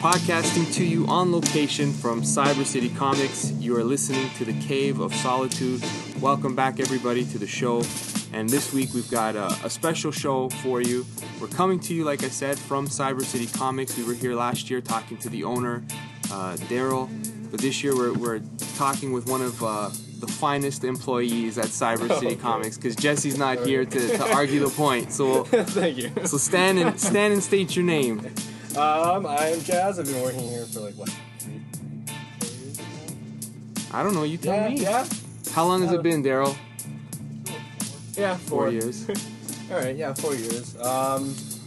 Podcasting to you on location from Cyber City Comics. You are listening to the Cave of Solitude. Welcome back, everybody, to the show. And this week we've got a special show for you. We're coming to you, like I said, from Cyber City Comics. We were here last year talking to the owner, Daryl. But this year we're talking with one of the finest employees at Cyber City Comics, because Jesse's not here to argue the point. So thank you. So stand and state your name. I'm Jazz. I've been working here for like, what, 4 years now? I don't know. You tell me. Yeah. How long has it been, Daryl? Yeah, 4 years. All right, yeah, 4 years. I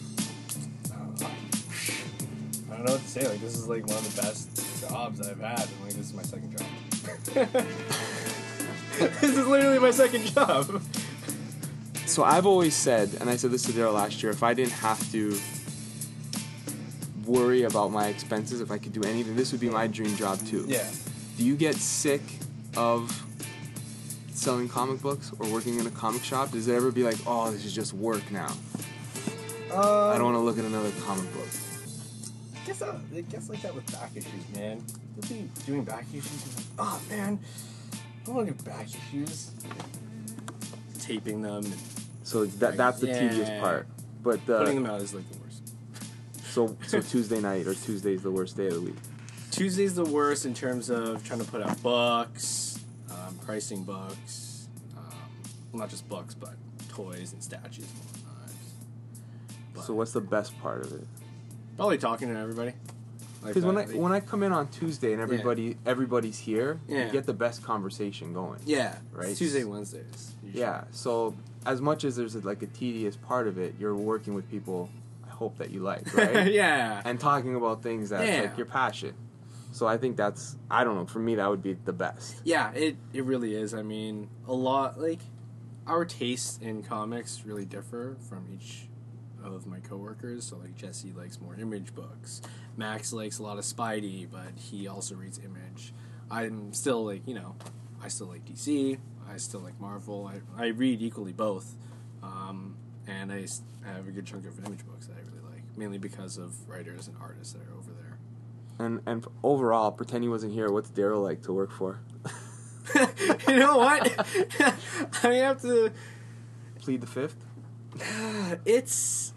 don't know what to say. Like, this is like one of the best jobs I've had, and like, this is my second job. This is literally my second job. So I've always said, and I said this to Daryl last year, if I didn't have to worry about my expenses, if I could do anything, this would be my dream job too. Yeah. Do you get sick of selling comic books or working in a comic shop? Does it ever be like, oh, this is just work now? I don't want to look at another comic book. I guess like that with back issues, man. You'll be doing back issues and like, oh man, I want to do back issues. Taping them. And So that's the tedious part. But putting them out is like the worst. So Tuesday night or Tuesday's the worst day of the week. Tuesday's the worst in terms of trying to put out books, pricing books, well, not just books, but toys and statues and whatnot. So what's the best part of it? Probably talking to everybody. Because when I come in on Tuesday and everybody's here, you get the best conversation going. Yeah, right. It's Tuesday, Wednesdays. Usually. Yeah. So as much as there's like a tedious part of it, you're working with people. I hope that you like, right? Yeah. And talking about things that's like your passion. So I think that's, I don't know, for me that would be the best. Yeah, it really is. I mean, a lot, like, our tastes in comics really differ from each of my coworkers. So like Jesse likes more Image books. Max likes a lot of Spidey, but he also reads Image. I'm still like, I still like DC. I still like Marvel. I read equally both. And I have a good chunk of Image books that I really like, mainly because of writers and artists that are over there. And overall, pretend he wasn't here, what's Daryl like to work for? You know what? I have to plead the fifth. It's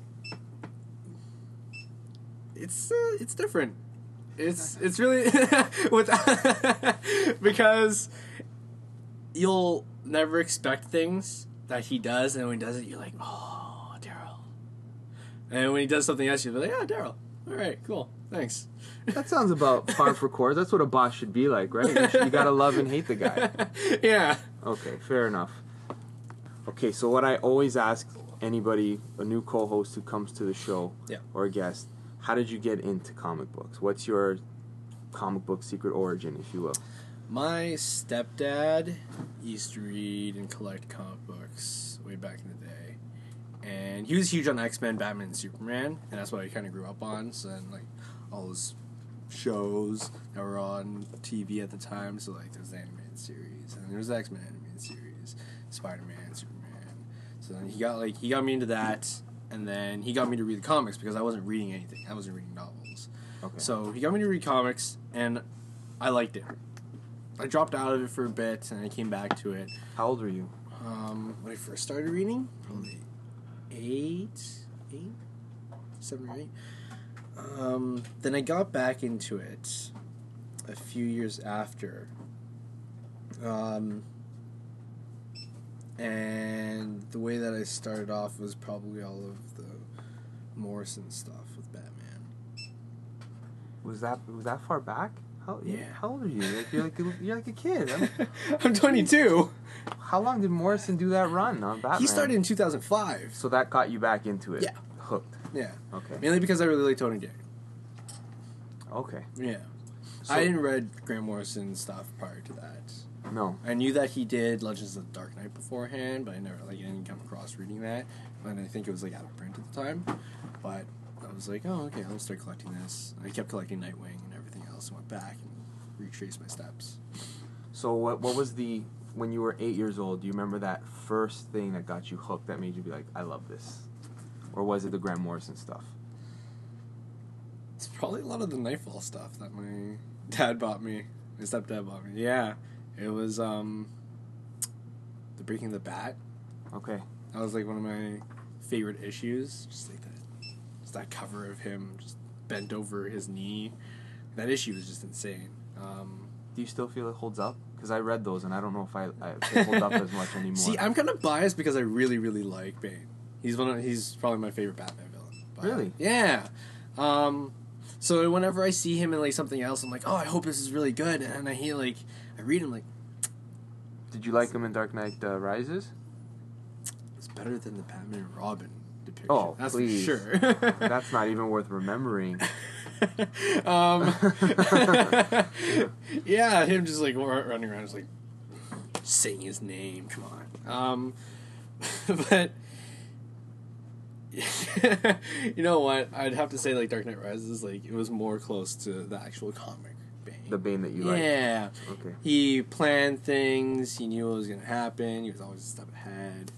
different. It's really because you'll never expect things that he does, and when he does it, you're like, oh, Daryl. And when he does something else, you'll be like, yeah, Daryl. All right, cool, thanks. That sounds about par for course. That's what a boss should be like, right? You gotta love and hate the guy. Yeah. Okay, fair enough. Okay, so what I always ask anybody, a new co-host who comes to the show, or a guest, how did you get into comic books? What's your comic book secret origin, if you will? My stepdad used to read and collect comic books way back in the day. And he was huge on X-Men, Batman, and Superman, and that's what I kind of grew up on. So then, like, all those shows that were on TV at the time, so like there's the animated series, and there's the X-Men animated series, Spider-Man, Superman. So then he got me into that, and then he got me to read the comics because I wasn't reading anything. I wasn't reading novels. Okay. So he got me to read comics, and I liked it. I dropped out of it for a bit, and I came back to it. How old were you? When I first started reading, probably 7 or 8. Then I got back into it a few years after. And the way that I started off was probably all of the Morrison stuff with Batman. Was that far back? How old are you? You're like a kid. I'm 22. How long did Morrison do that run on Batman? He started in 2005. So that got you back into it. Yeah. Hooked. Yeah. Okay. Mainly because I really like Tony Day. Okay. Yeah. So, I didn't read Grant Morrison stuff prior to that. No. I knew that he did Legends of the Dark Knight beforehand, but I never didn't come across reading that. And I think it was out of print at the time. But I was like, oh, okay, I'll start collecting this. And I kept collecting Nightwing and everything else, and went back and retraced my steps. So what was when you were 8 years old, do you remember that first thing that got you hooked that made you be like, I love this? Or was it the Grant Morrison stuff? It's probably a lot of the Nightfall stuff that my dad bought me. My stepdad bought me. Yeah. It was, the Breaking the Bat. Okay. That was, like, one of my favorite issues. Just, like, that cover of him just bent over his knee. That issue was just insane. Do you still feel it holds up? Because I read those, and I don't know if it holds up as much anymore. See, I'm kind of biased because I really, really like Bane. He's probably my favorite Batman villain. But, really? Yeah. So whenever I see him in like something else, I'm like, oh, I hope this is really good. And I read him like. Did you like him in Dark Knight Rises? It's better than the Batman and Robin depiction. Oh, that's please. for sure. That's not even worth remembering. Yeah, him just like running around, just like saying his name. Come on. But you know what? I'd have to say like Dark Knight Rises, like it was more close to the actual comic Bane. The Bane that you like. Yeah. Okay. He planned things. He knew what was gonna happen. He was always a step ahead.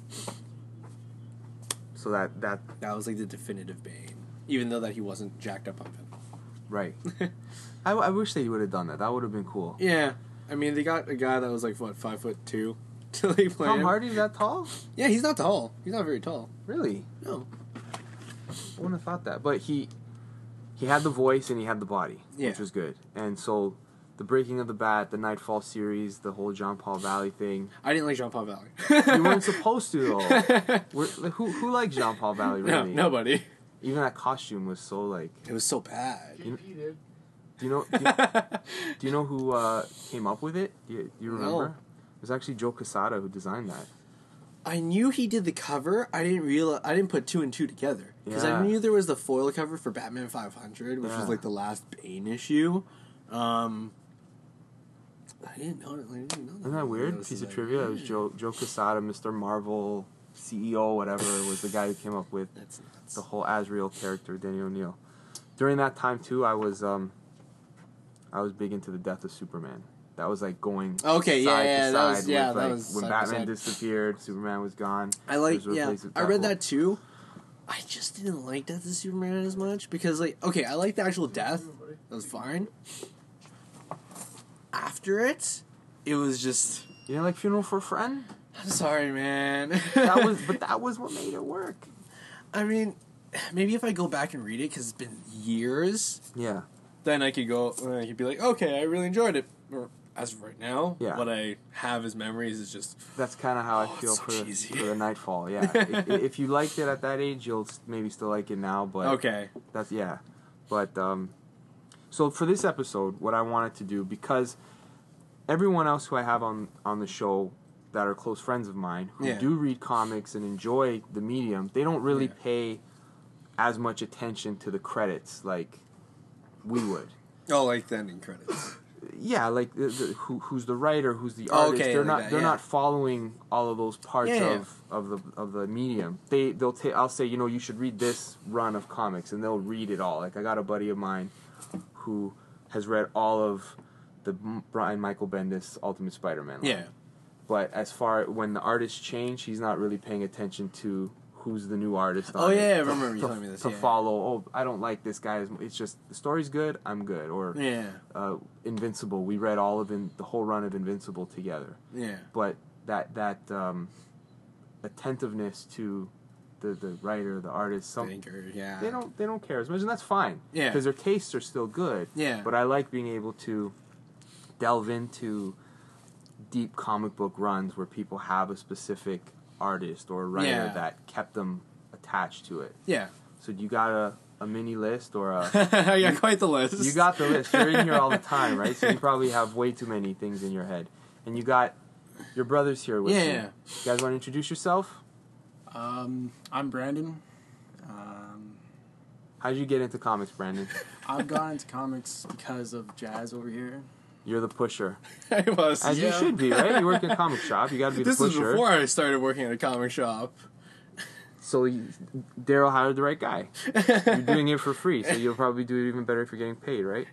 So that was like the definitive Bane, even though that he wasn't jacked up on him. Right. I wish they would have done that. That would have been cool. Yeah. I mean, they got a guy that was like, what, 5'2" to like play Tom him. Hardy's that tall? Yeah, he's not tall. He's not very tall. Really? No. I wouldn't have thought that. But he had the voice and he had the body, which was good. And so the Breaking of the Bat, the Nightfall series, the whole John Paul Valley thing. I didn't like Jean Paul Valley. You weren't supposed to, though. Who likes Jean Paul Valley, really? No, nobody. Even that costume was so, like... It was so bad. Do you know who came up with it? Do you remember? No. It was actually Joe Quesada who designed that. I knew he did the cover. I didn't put two and two together. Because I knew there was the foil cover for Batman 500, which was like the last Bane issue. I didn't know that. Isn't that weird? Piece of trivia. It was Joe Quesada, Mr. Marvel, CEO, whatever, was the guy who came up with the whole Azrael character, Danny O'Neill. During that time too, I was big into the death of Superman. That was like going side to side. When Batman disappeared, Superman was gone. I read that too. I just didn't like Death of Superman as much because I like the actual death. That was fine. After it was just... You didn't like Funeral for a Friend? I'm sorry, man. That was what made it work. I mean, maybe if I go back and read it, because it's been years. Yeah. Then I could be like, okay, I really enjoyed it. Or as of right now, what I have as memories is just... That's kind of how I feel for the Nightfall, yeah. if you liked it at that age, you'll maybe still like it now, but... Okay. But, so for this episode, what I wanted to do, because everyone else who I have on the show that are close friends of mine, who do read comics and enjoy the medium, they don't really pay as much attention to the credits like we would. Oh, like the ending credits. Yeah, like who's the writer, who's the artist. They're not following all of those parts of the medium. I'll say, you should read this run of comics, and they'll read it all. Like I got a buddy of mine who has read all of the Brian Michael Bendis Ultimate Spider-Man line. Yeah. But as far when the artists change, he's not really paying attention to who's the new artist. I remember you telling me this. To follow, I don't like this guy. It's just, the story's good, I'm good. Or Invincible, we read the whole run of Invincible together. Yeah. But that attentiveness to the writer, the artist, they don't care as much, and that's fine. Yeah. Because their tastes are still good. Yeah. But I like being able to delve into deep comic book runs where people have a specific artist or writer that kept them attached to it. Yeah. So you got a mini list or a... I got quite the list. You got the list. You're in here all the time, right? So you probably have way too many things in your head. And you got your brothers here with you. You guys want to introduce yourself? I'm Brandon. How did you get into comics, Brandon? I've gotten into comics because of Jazz over here. You're the pusher. I was. As you should be, right? You work in a comic shop. You got to be the pusher. This is before I started working at a comic shop. So Daryl hired the right guy. You're doing it for free, so you'll probably do it even better if you're getting paid, right?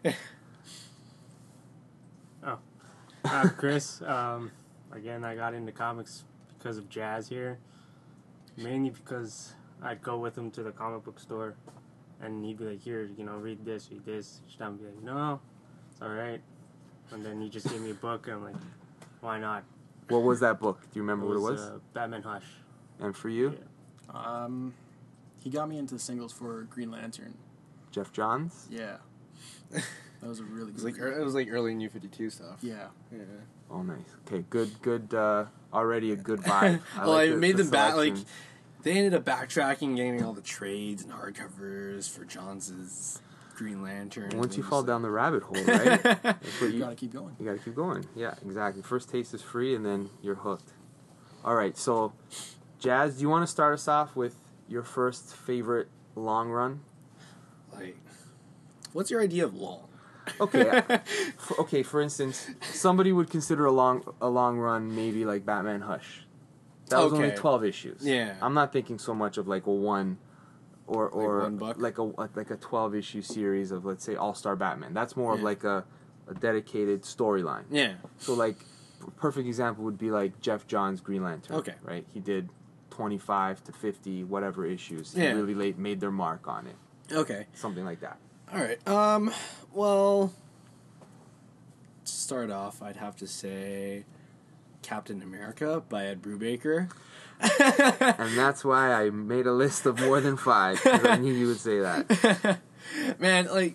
I'm Chris. Again, I got into comics because of Jazz here. Mainly because I'd go with him to the comic book store and he'd be like, "Here, read this, read this." I'd be like, "No, it's all right." And then he just gave me a book, and I'm like, "Why not?" What was that book? Do you remember what it was? Batman Hush. And for you, Yeah. He got me into singles for Green Lantern. Jeff Johns. Yeah. That was a really It was good like it was like early New 52 stuff. Yeah. Yeah. Oh, nice. Okay, good. Already a good vibe. Well, I the- made the them back. Like, selection. they ended up backtracking, getting all the trades and hardcovers for Johns' Green Lantern. Once you and fall just down the rabbit hole, right? That's what You gotta keep going. You gotta keep going. Yeah, exactly. First taste is free, and then you're hooked. All right, so Jazz, do you want to start us off with your first favorite long run? like, what's your idea of long? Okay, For instance, somebody would consider a long run maybe like Batman Hush. That was only Okay. 12 issues. Yeah. I'm not thinking so much of like a one or one book? like a 12 issue series of, let's say, All Star Batman. That's more of Yeah. like a dedicated storyline. Yeah. So like a perfect example would be like Jeff Johns' Green Lantern. Okay. Right? He did 25 to 50 whatever issues. He Yeah. really made their mark on it. Okay. Something like that. All right. Well, to start off, I'd have to say Captain America by Ed Brubaker. And that's why I made a list of more than 5, because I knew you would say that. Man, like,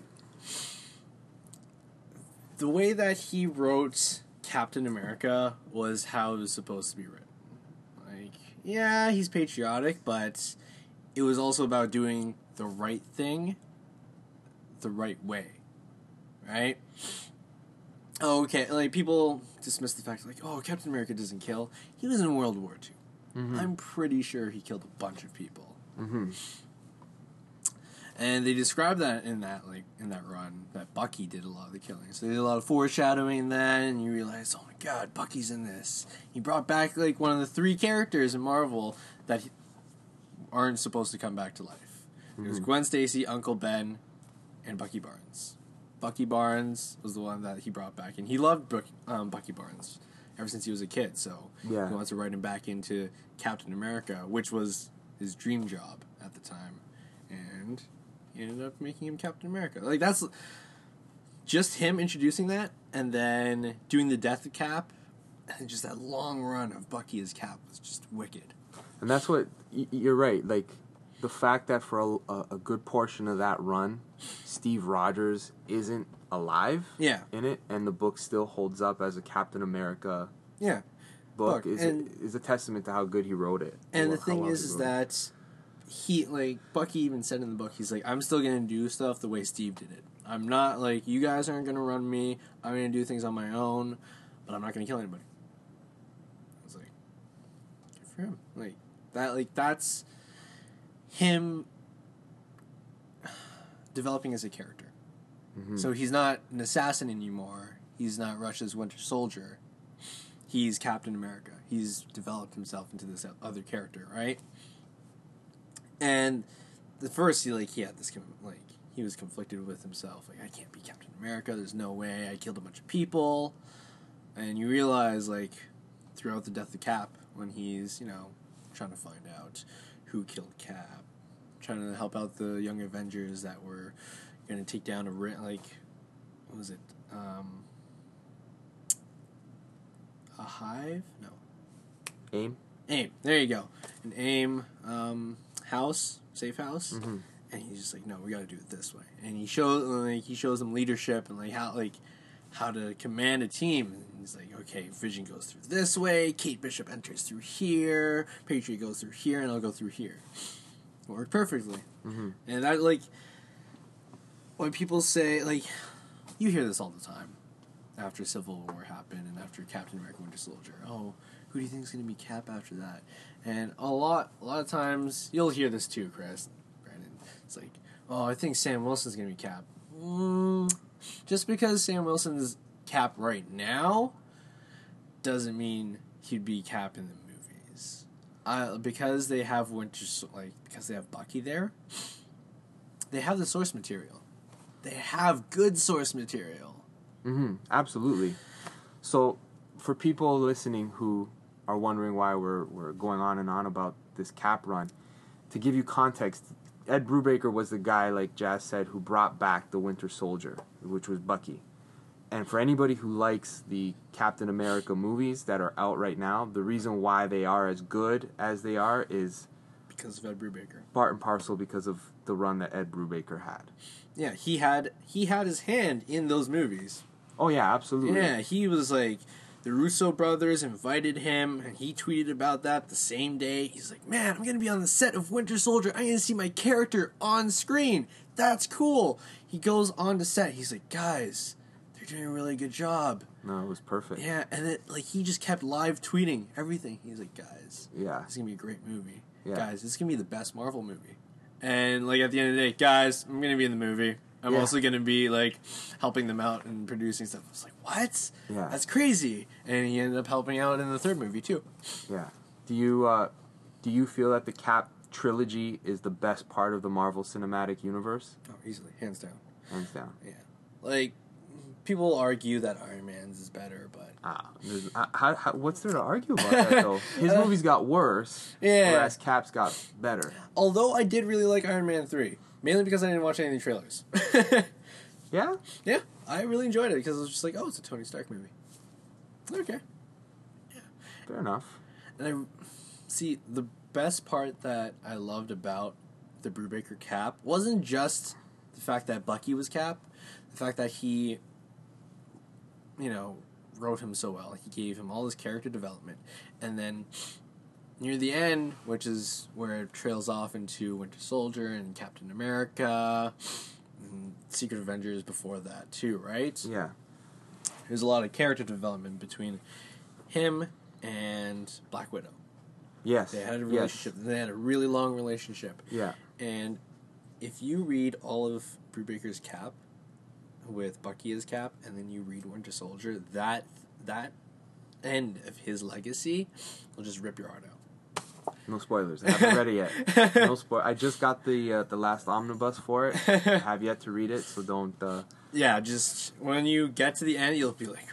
the way that he wrote Captain America was how it was supposed to be written. Like, yeah, he's patriotic, but it was also about doing the right thing the right way. Right? Okay, like, people dismiss the fact, like, oh, Captain America doesn't kill. He was in World War II. Mm-hmm. I'm pretty sure he killed a bunch of people. Mm-hmm. And they describe that in that run that Bucky did a lot of the killing. So they did a lot of foreshadowing then, and you realize, oh my God, Bucky's in this. He brought back like one of the 3 characters in Marvel that aren't supposed to come back to life. It was Gwen Stacy, Uncle Ben, and Bucky Barnes. Bucky Barnes was the one that he brought back, and he loved Bucky Barnes ever since he was a kid. So Yeah. he wants to write him back into Captain America, which was his dream job at the time, and he ended up making him Captain America. Like, that's just him introducing that, and then doing the death of Cap, and just that long run of Bucky as Cap was just wicked. And that's what you're right. Like the fact that for a good portion of that run, Steve Rogers isn't alive Yeah, in it, and the book still holds up as a Captain America yeah. book, Look, is a testament to how good he wrote it. And or the how thing well is he wrote it. that he, like, Bucky even said in the book, he's like, I'm still gonna do stuff the way Steve did it. I'm not, like, you guys aren't gonna run me, I'm gonna do things on my own, but I'm not gonna kill anybody. I was like, good for him. That's him developing as a character. Mhm. So he's not an assassin anymore, he's not Russia's Winter Soldier, he's Captain America. He's developed himself into this other character, right? And the first, he had this, he was conflicted with himself. Like, I can't be Captain America. There's no way. I killed a bunch of people. And you realize, like, throughout the death of Cap, when he's, trying to find out who killed Cap, trying to help out the Young Avengers that were going to take down what was it? A hive? No. AIM. AIM. There you go. An AIM house, safe house. Mhm. And he's just like, no, we got to do it this way. And he shows them leadership and how to command a team. And he's like, okay, Vision goes through this way, Kate Bishop enters through here, Patriot goes through here, and I'll go through here. It worked perfectly. Mm-hmm. And that, when people say, you hear this all the time after Civil War happened and after Captain America Winter Soldier. Oh, who do you think is going to be Cap after that? And a lot of times, you'll hear this too, Chris, Brandon. It's like, oh, I think Sam Wilson's going to be Cap. Just because Sam Wilson's Cap right now doesn't mean he'd be Cap in the movies. Because they have because they have Bucky there, they have the source material. They have good source material. Mm-hmm. Absolutely. So, for people listening who are wondering why we're going on and on about this Cap run, to give you context, Ed Brubaker was the guy, like Jazz said, who brought back the Winter Soldier, which was Bucky. And for anybody who likes the Captain America movies that are out right now, the reason why they are as good as they are is because of Ed Brubaker. part and parcel because of the run that Ed Brubaker had. Yeah, he had his hand in those movies. Oh yeah, absolutely. Yeah, he was like, the Russo brothers invited him, and he tweeted about that the same day. He's like, man, I'm going to be on the set of Winter Soldier. I'm going to see my character on screen. That's cool. He goes on to set. He's like, guys, they're doing a really good job. No, it was perfect. Yeah, and it, like, he just kept live tweeting everything. He's like, guys, Yeah. this is going to be a great movie. Yeah. Guys, this is going to be the best Marvel movie. And, like, at the end of the day, guys, I'm going to be in the movie. I'm Yeah. also going to be, like, helping them out and producing stuff. I was like, what? Yeah. That's crazy. And he ended up helping out in the third movie, too. Yeah. Do you feel that the Cap trilogy is the best part of the Marvel Cinematic Universe? Oh, easily. Hands down. Hands down. Yeah. Like, people argue that Iron Man's is better, but... What's there to argue about that, though? His movies got worse, Yeah. whereas Cap's got better. Although I did really like Iron Man 3. Mainly because I didn't watch any of the trailers. Yeah? Yeah, I really enjoyed it because it was just like, oh, it's a Tony Stark movie. Okay. Fair enough. And see, the best part that I loved about the Brubaker Cap wasn't just the fact that Bucky was Cap, the fact that he, wrote him so well. He gave him all his character development. And then near the end, which is where it trails off into Winter Soldier and Captain America, and Secret Avengers before that too, right? Yeah. There's a lot of character development between him and Black Widow. Yes. They had a relationship. Yes. They had a really long relationship. Yeah. And if you read all of Brubaker's Cap with Bucky as Cap, and then you read Winter Soldier, that end of his legacy will just rip your heart out. No spoilers. I haven't read it yet. No spoil. I just got the last omnibus for it. I have yet to read it, so don't. Yeah, just when you get to the end, you'll be like,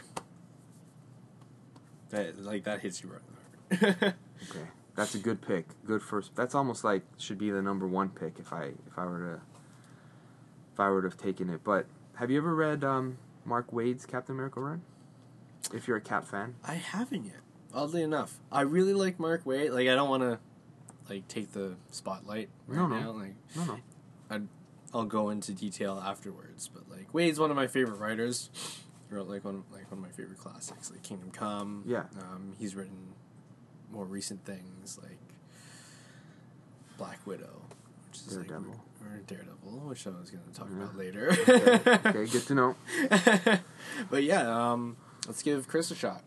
that hits you right in the heart. Okay, that's a good pick. Good first. That's almost like should be the number one pick if I were to have taken it. But have you ever read Mark Waid's Captain America run? If you're a Cap fan. I haven't yet. Oddly enough, I really like Mark Waid. Like, I don't want to take the spotlight right now. Like, No. I'll go into detail afterwards. But like, Wade's one of my favorite writers. He wrote one of my favorite classics, like Kingdom Come. Yeah. He's written more recent things like Black Widow, which is Daredevil. or Daredevil, which I was going to talk about later. Okay, good to know. But yeah, let's give Chris a shot.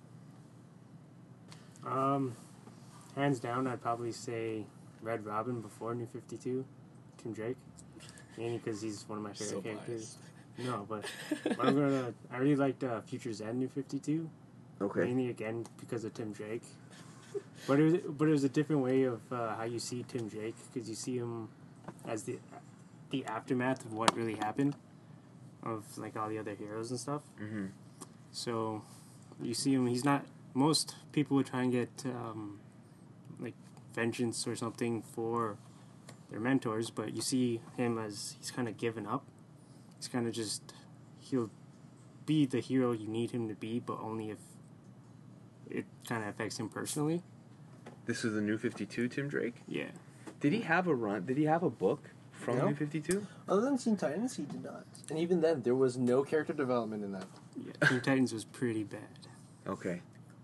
Hands down, I'd probably say Red Robin before New 52, Tim Drake. Mainly because he's one of my favorite characters. No, but I really liked Future's End New 52. Okay. Mainly again because of Tim Drake. But it was a different way of how you see Tim Drake, because you see him as the aftermath of what really happened, of like all the other heroes and stuff. Mm-hmm. So you see him. He's not. Most people would try and get like vengeance or something for their mentors, but you see him as he's kind of given up. He's kind of just, he'll be the hero you need him to be, but only if it kind of affects him personally. This is the New 52, Tim Drake? Yeah. Did he have a run? Did he have a book from No. New 52? Other than Teen Titans, he did not. And even then, there was no character development in that. Yeah. Teen Titans was pretty bad. Okay.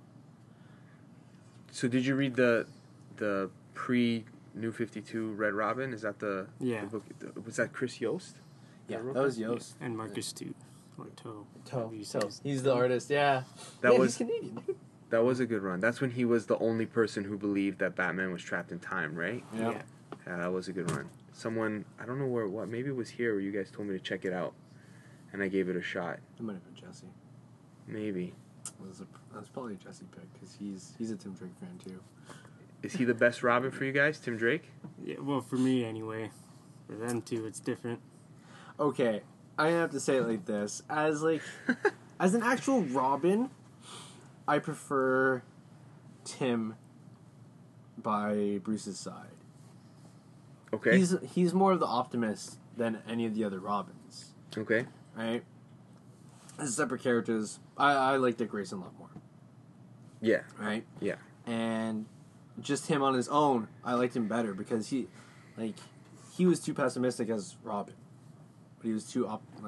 So did you read the pre New 52 Red Robin? Is that the book? Was that Chris Yost? Yeah, that was Yost. And Marcus Toe. Or Toe. Toe. However you say his He's the artist, yeah. He's Canadian, dude. That was a good run. That's when he was the only person who believed that Batman was trapped in time, right? Yeah. Yeah, that was a good run. Someone, I don't know what, maybe it was here where you guys told me to check it out, and I gave it a shot. It might have been Jesse. Maybe. That's probably a Jesse pick, because he's a Tim Drake fan, too. Is he the best Robin for you guys, Tim Drake? Yeah, well, for me anyway. For them too, it's different. Okay, I have to say it like this. As an actual Robin, I prefer Tim by Bruce's side. Okay. He's more of the optimist than any of the other Robins. Okay. Right? As separate characters, I like Dick Grayson a lot more. Yeah. Right? Yeah. And just him on his own, I liked him better because he was too pessimistic as Robin, but he was too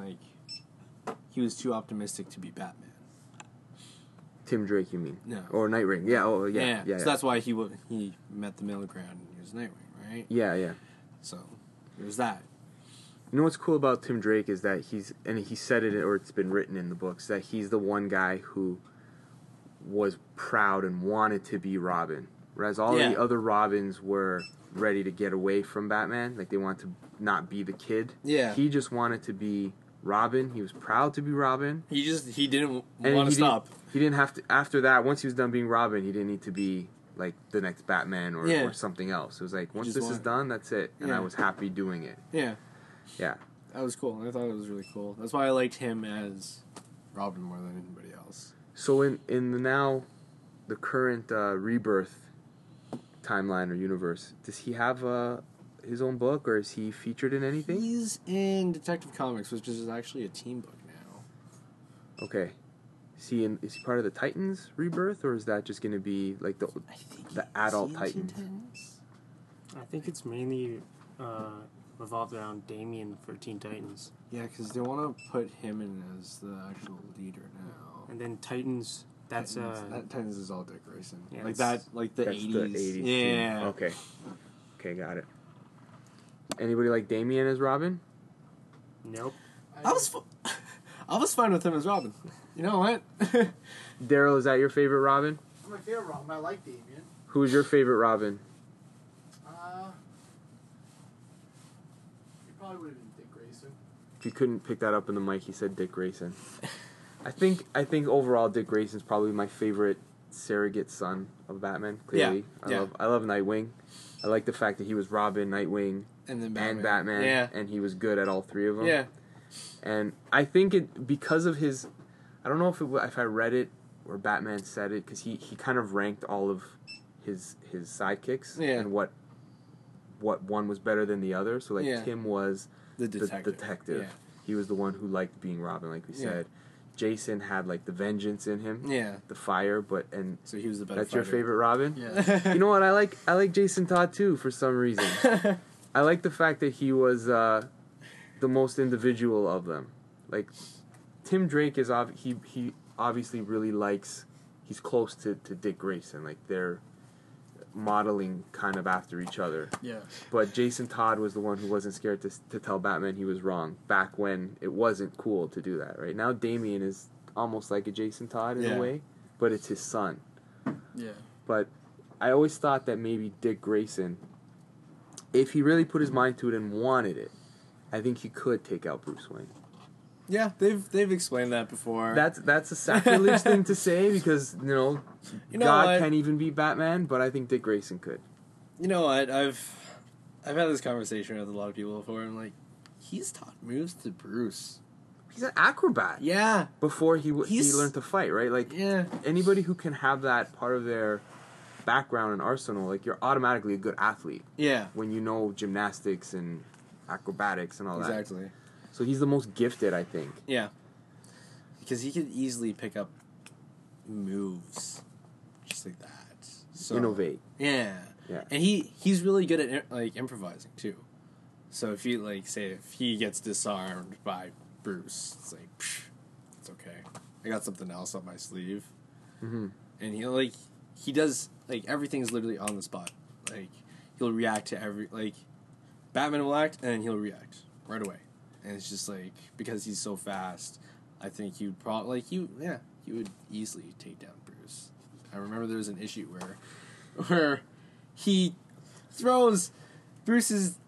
optimistic to be Batman. Tim Drake, you mean? No. Or Nightwing? Yeah. Oh, yeah. Yeah. So that's why he met the middle ground and he was Nightwing, right? Yeah. Yeah. So there's that. You know what's cool about Tim Drake is that he said it, or it's been written in the books, that he's the one guy who was proud and wanted to be Robin, whereas all the other Robins were ready to get away from Batman, like they wanted to not be the kid. Yeah. He just wanted to be Robin. He was proud to be Robin. He didn't want to stop. He didn't have to. After that, once he was done being Robin, he didn't need to be like the next Batman or something else. It was like once this is done, that's it, and I was happy doing it. Yeah. Yeah. That was cool. I thought it was really cool. That's why I liked him as Robin more than anybody else. So in the current Rebirth timeline or universe, does he have his own book, or is he featured in anything? He's in Detective Comics, which is actually a team book now. Okay. Is he part of the Titans Rebirth, or is that just going to be like the adult Titans? I think it's mainly revolved around Damian for Teen Titans. Yeah, because they want to put him in as the actual leader now. And then Titans, Titans is all Dick Grayson. Yeah, like that, like the That's 80s. the 80s Yeah. team. Okay. Okay, got it. Anybody like Damian as Robin? Nope. I was fine with him as Robin. You know what? Daryl, is that your favorite Robin? My favorite Robin. I like Damian. Who is your favorite Robin? He probably would have been Dick Grayson. If you couldn't pick that up in the mic, he said Dick Grayson. I think overall Dick Grayson's probably my favorite surrogate son of Batman. Clearly, I love Nightwing. I like the fact that he was Robin, Nightwing, and then Batman, Yeah. and he was good at all three of them. Yeah. And I think it because of his, I don't know if I read it or Batman said it, because he kind of ranked all of his sidekicks and what one was better than the other. So like Tim was the detective. Yeah. He was the one who liked being Robin, like we said. Jason had like the vengeance in him, the fire, so he was the better. That's fighter. your favorite Robin? Yeah. You know what? I like Jason Todd too for some reason. I like the fact that he was the most individual of them. Like Tim Drake is he obviously really likes. He's close to Dick Grayson. Like they're modeling kind of after each other. Yeah. But Jason Todd was the one who wasn't scared to tell Batman he was wrong back when it wasn't cool to do that. Right now, Damian is almost like a Jason Todd in a way, but it's his son. Yeah. But I always thought that maybe Dick Grayson, if he really put his mind to it and wanted it, I think he could take out Bruce Wayne. Yeah, they've explained that before. That's a sacrilege thing to say because You know God what? can't even beat Batman, but I think Dick Grayson could. You know what? I've had this conversation with a lot of people before. And I'm like, he's taught moves to Bruce. He's an acrobat. Yeah. Before he learned to fight, right? Like anybody who can have that part of their background and arsenal, like you're automatically a good athlete. Yeah. When you know gymnastics and acrobatics and all that. Exactly. So he's the most gifted, I think. Yeah. Because he could easily pick up moves just like that. So, Innovate. Yeah. Yeah. And he's really good at like improvising too. So if you like say if he gets disarmed by Bruce, it's like psh, it's okay. I got something else up my sleeve. Mm-hmm. And he does like everything's literally on the spot. Like he'll react to Batman will act and then he'll react right away. And it's just like because he's so fast, I think he would easily take down Bruce. I remember there was an issue where he throws Bruce's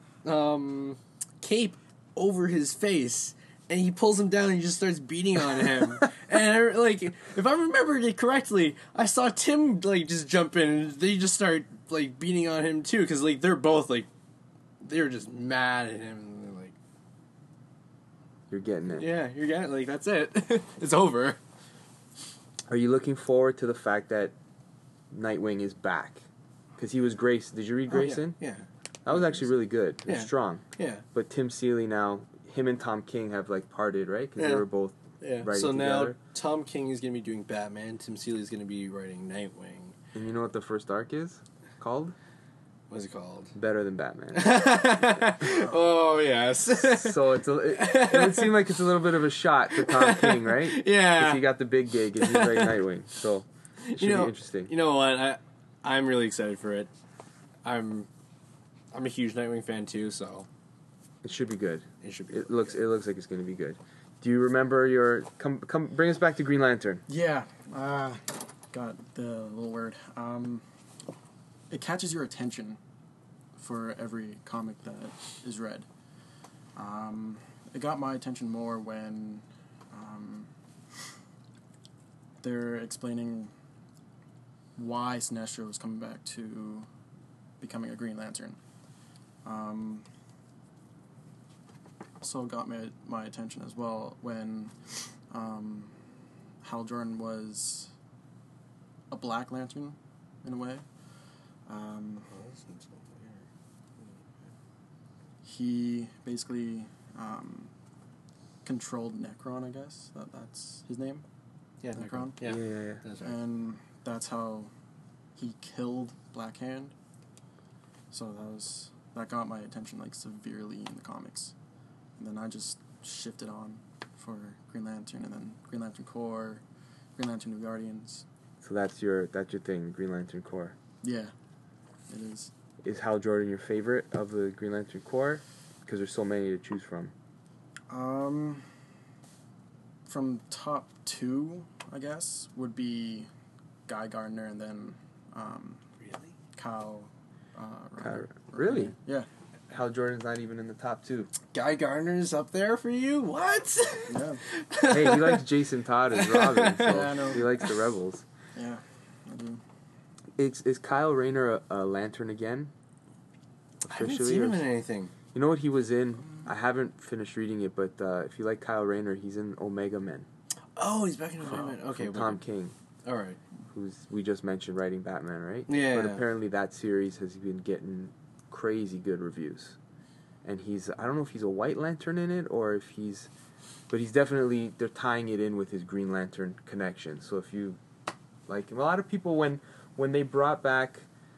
cape over his face and he pulls him down and he just starts beating on him. And if I remembered it correctly, I saw Tim just jump in and they just start beating on him too because they're both they're just mad at him. You're getting it. Yeah, you're getting it. That's it. It's over. Are you looking forward to the fact that Nightwing is back? Because he was Grayson. Did you read Grayson? Yeah. That was actually really good. It was Yeah. strong. Yeah. But Tim Seeley now, him and Tom King have like parted, right? Because they Yeah. were both Yeah. writing So now together. Tom King is going to be doing Batman. Tim Seeley is going to be writing Nightwing. And you know what the first arc is called? What's it called? Better Than Batman. Oh, yes. So it would seem like it's a little bit of a shot to Tom King, right? Yeah. Because he got the big gig and he's writing Nightwing. So it should be interesting. You know what? I'm really excited for it. I'm a huge Nightwing fan too, so It should be good. it should be. It looks like it's going to be good. Do you remember your come bring us back to Green Lantern? Yeah. Got the little word. It catches your attention for every comic that is read. It got my attention more when they're explaining why Sinestro was coming back to becoming a Green Lantern. Also got my attention as well when Hal Jordan was a Black Lantern in a way. He basically controlled Necron, I guess. That's his name. Yeah, Necron. Yeah. That's right. And that's how he killed Black Hand. So that got my attention like severely in the comics. And then I just shifted on for Green Lantern, and then Green Lantern Corps, Green Lantern New Guardians. So that's your thing, Green Lantern Corps. Yeah, it is. Is Hal Jordan your favorite of the Green Lantern Corps? Because there's so many to choose from. From top two, I guess, would be Guy Gardner, and then Really? Kyle. Really? Yeah. Hal Jordan's not even in the top two. Guy Gardner's up there for you? What? Yeah. Hey, he likes Jason Todd as Robin, so Yeah, I know. he likes the Rebels. Yeah, I do. Is Kyle Rayner a Lantern again? I haven't Officially, seen or- him in anything. You know what he was in? I haven't finished reading it, but if you like Kyle Rayner, he's in Omega Men. Oh, he's back in Batman. Okay, From Tom King, All right. who's we just mentioned writing Batman, right? Yeah. But apparently that series has been getting crazy good reviews. And I don't know if he's a White Lantern in it or if but he's definitely, they're tying it in with his Green Lantern connection. So if you like, a lot of people when they brought back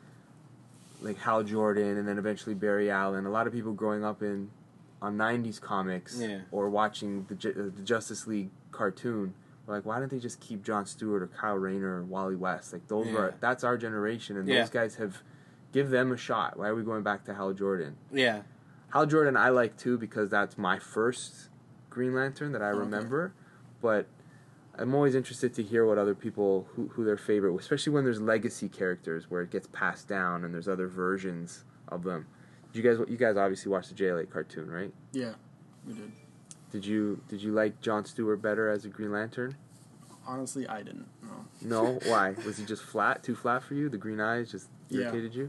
like Hal Jordan and then eventually Barry Allen, a lot of people growing up on 90s comics or watching the Justice League cartoon were like, why didn't they just keep Jon Stewart or Kyle Rayner or Wally West? Like that's our generation, and those guys give them a shot. Why are we going back to Hal Jordan? Yeah. Hal Jordan I like too because that's my first Green Lantern that I remember, but I'm always interested to hear what other people who their favorite, especially when there's legacy characters where it gets passed down and there's other versions of them. You guys obviously watched the JLA cartoon, right? Yeah, we did. Did you like Jon Stewart better as a Green Lantern? Honestly, I didn't. No. No, why? Was he just too flat for you? The green eyes just irritated you?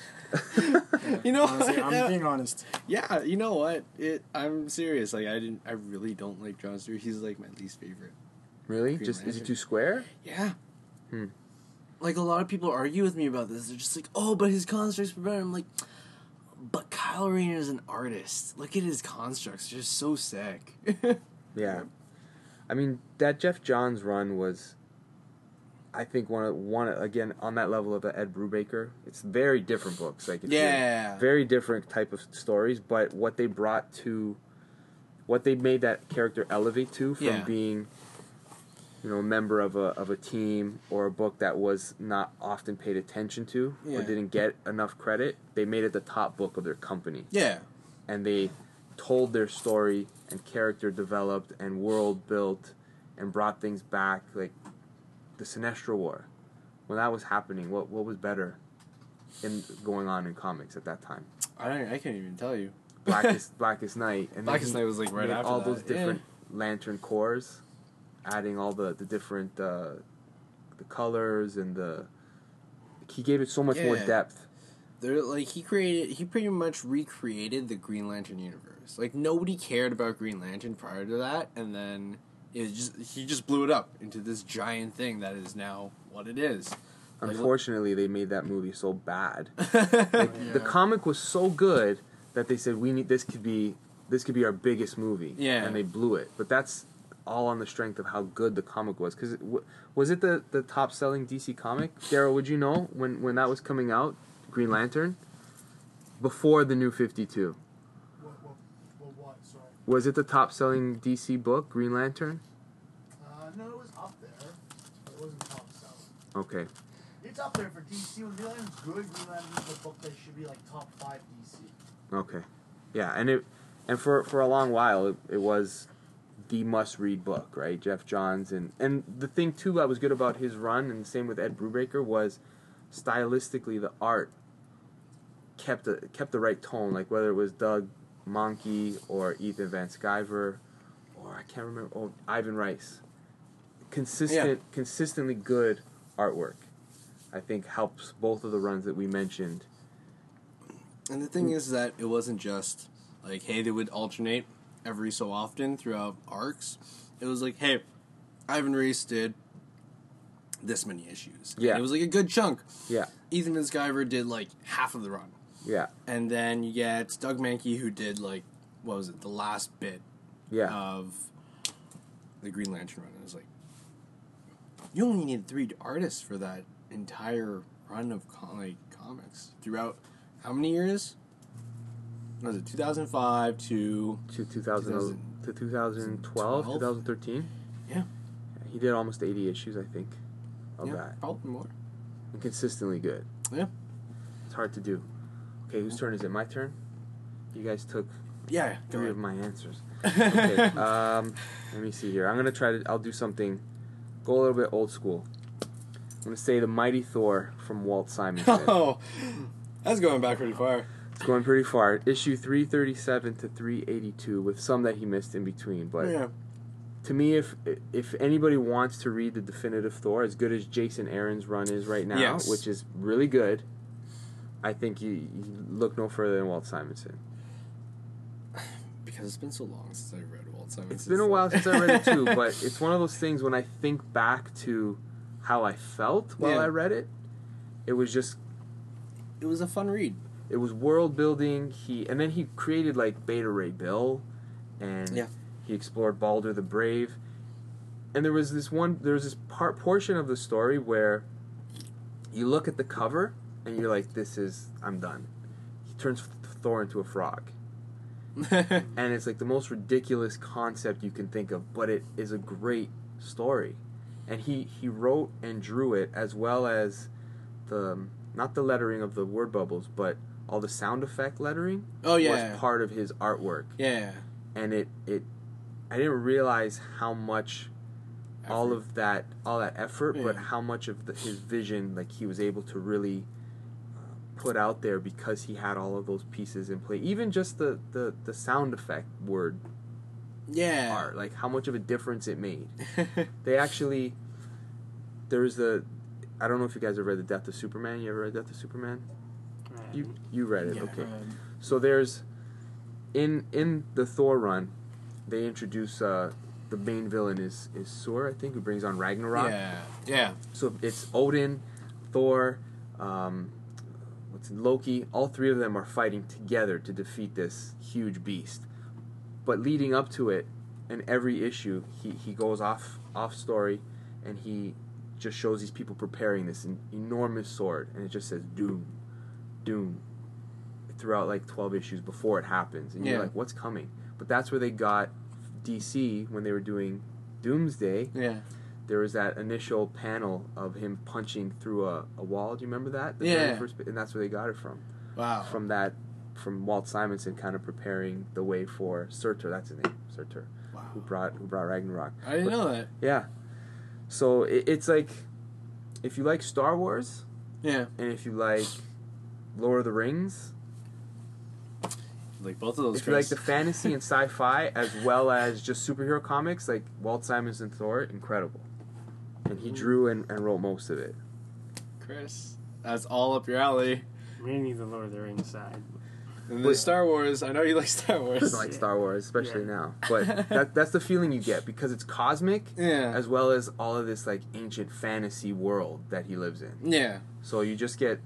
Yeah, You know honestly, what? I'm being honest. Yeah, you know what? I'm serious. Like I really don't like Jon Stewart. He's like my least favorite. Really? Green Just is he Lantern. too square? Yeah. Hmm. Like a lot of people argue with me about this. They're just like, "Oh, but his constructs were better." I'm like, "But Kyle Rayner is an artist. Look at his constructs; they're just so sick." Yeah. I mean, that Jeff Johns run was, I think, one again on that level of Ed Brubaker. It's very different books, like very different type of stories. But what they made that character elevate to from being, a member of a team or a book that was not often paid attention to or didn't get enough credit. They made it the top book of their company. Yeah. And they told their story and character developed and world built and brought things back, like the Sinestro War. When that was happening, what was better going on in comics at that time? I can't even tell you. Blackest Night. And Blackest Night was like right made after all that. those different Lantern Corps, adding all the different the colors and he gave it so much more depth. They're like he pretty much recreated the Green Lantern universe. Like nobody cared about Green Lantern prior to that, and then he just blew it up into this giant thing that is now what it is. unfortunately, they made that movie so bad. Yeah. The comic was so good that they said we need this could be our biggest movie. Yeah. And they blew it. But that's all on the strength of how good the comic was. Because was it the top selling DC comic? Daryl, would you know when that was coming out? Green Lantern, before the New 52. What? Sorry. Was it the top selling DC book, Green Lantern? No, it was up there. It wasn't top selling. Okay. It's up there for DC. When Green Lantern's good, Green Lantern's a book that should be like top 5 DC. Okay. Yeah, and for a long while it was the must-read book, right? Jeff Johns and the thing too that was good about his run, and the same with Ed Brubaker, was stylistically the art kept the right tone, like whether it was Doug Mahnke or Ethan Van Sciver or I can't remember, Ivan Rice. Consistently good artwork, I think, helps both of the runs that we mentioned. And the thing is that it wasn't just like, hey, they would alternate every so often throughout arcs. It was like, hey, Ivan Reis did this many issues. Yeah. And it was like a good chunk. Yeah. Ethan Van Sciver did like half of the run. Yeah. And then you get Doug Mahnke, who did like, what was it, the last bit of the Green Lantern run. It was like, you only needed 3 artists for that entire run of comics throughout how many years? Was it 2005 to 2000 to 2012, 2013? Yeah. He did almost 80 issues, I think, of that. Probably more. And consistently good. Yeah. It's hard to do. Okay, whose turn is it? My turn? You guys took Yeah. 3 of my answers. Okay, let me see here. I'm going to I'll do something, go a little bit old school. I'm going to say The Mighty Thor from Walt Simonson. Oh, that's going back pretty far. It's going pretty far. Issue 337 to 382, with some that he missed in between. But Yeah. to me, if anybody wants to read the definitive Thor, as good as Jason Aaron's run is right now, Yes. which is really good, I think you look no further than Walt Simonson. Because it's been so long since I read Walt Simonson. It's been a while since I read it too, but it's one of those things when I think back to how I felt while I read it, it was just... It was a fun read. It was world building. And then he created like Beta Ray Bill, and he explored Balder the Brave. And there was this portion of the story where you look at the cover and you're like, I'm done. He turns Thor into a frog. And it's like the most ridiculous concept you can think of, but it is a great story. And he wrote and drew it, as well as not the lettering of the word bubbles, but all the sound effect lettering was part of his artwork. Yeah. And I didn't realize how much all that effort, but how much of his vision, like, he was able to really put out there, because he had all of those pieces in play. Even just the sound effect word art, like how much of a difference it made. They actually, I don't know if you guys have read The Death of Superman. You ever read Death of Superman? You read it, okay. So there's, in the Thor run, they introduce the main villain is Sur, I think, who brings on Ragnarok. Yeah. So it's Odin, Thor, Loki. All 3 of them are fighting together to defeat this huge beast. But leading up to it, in every issue, he goes off story, and he just shows these people preparing this enormous sword, and it just says Doom, Doom, throughout like 12 issues before it happens, and you're like, what's coming? But that's where they got DC when they were doing Doomsday. Yeah. There was that initial panel of him punching through a wall. Do you remember that? Yeah. And that's where they got it from. Wow. From Walt Simonson kind of preparing the way for Surtur. That's his name, Surtur. Wow. Who brought Ragnarok. I didn't know that. Yeah. So it's like, if you like Star Wars, Yeah. and if you like Lord of the Rings, Like both of those. if you like the fantasy and sci-fi as well as just superhero comics, like Walt Simonson Thor, incredible. And he drew and wrote most of it. Chris, that's all up your alley. Mainly the Lord of the Rings side. And the Star Wars, I know you like Star Wars. I like Star Wars, especially now. But that's the feeling you get because it's cosmic, Yeah. as well as all of this like ancient fantasy world that he lives in. Yeah. So you just get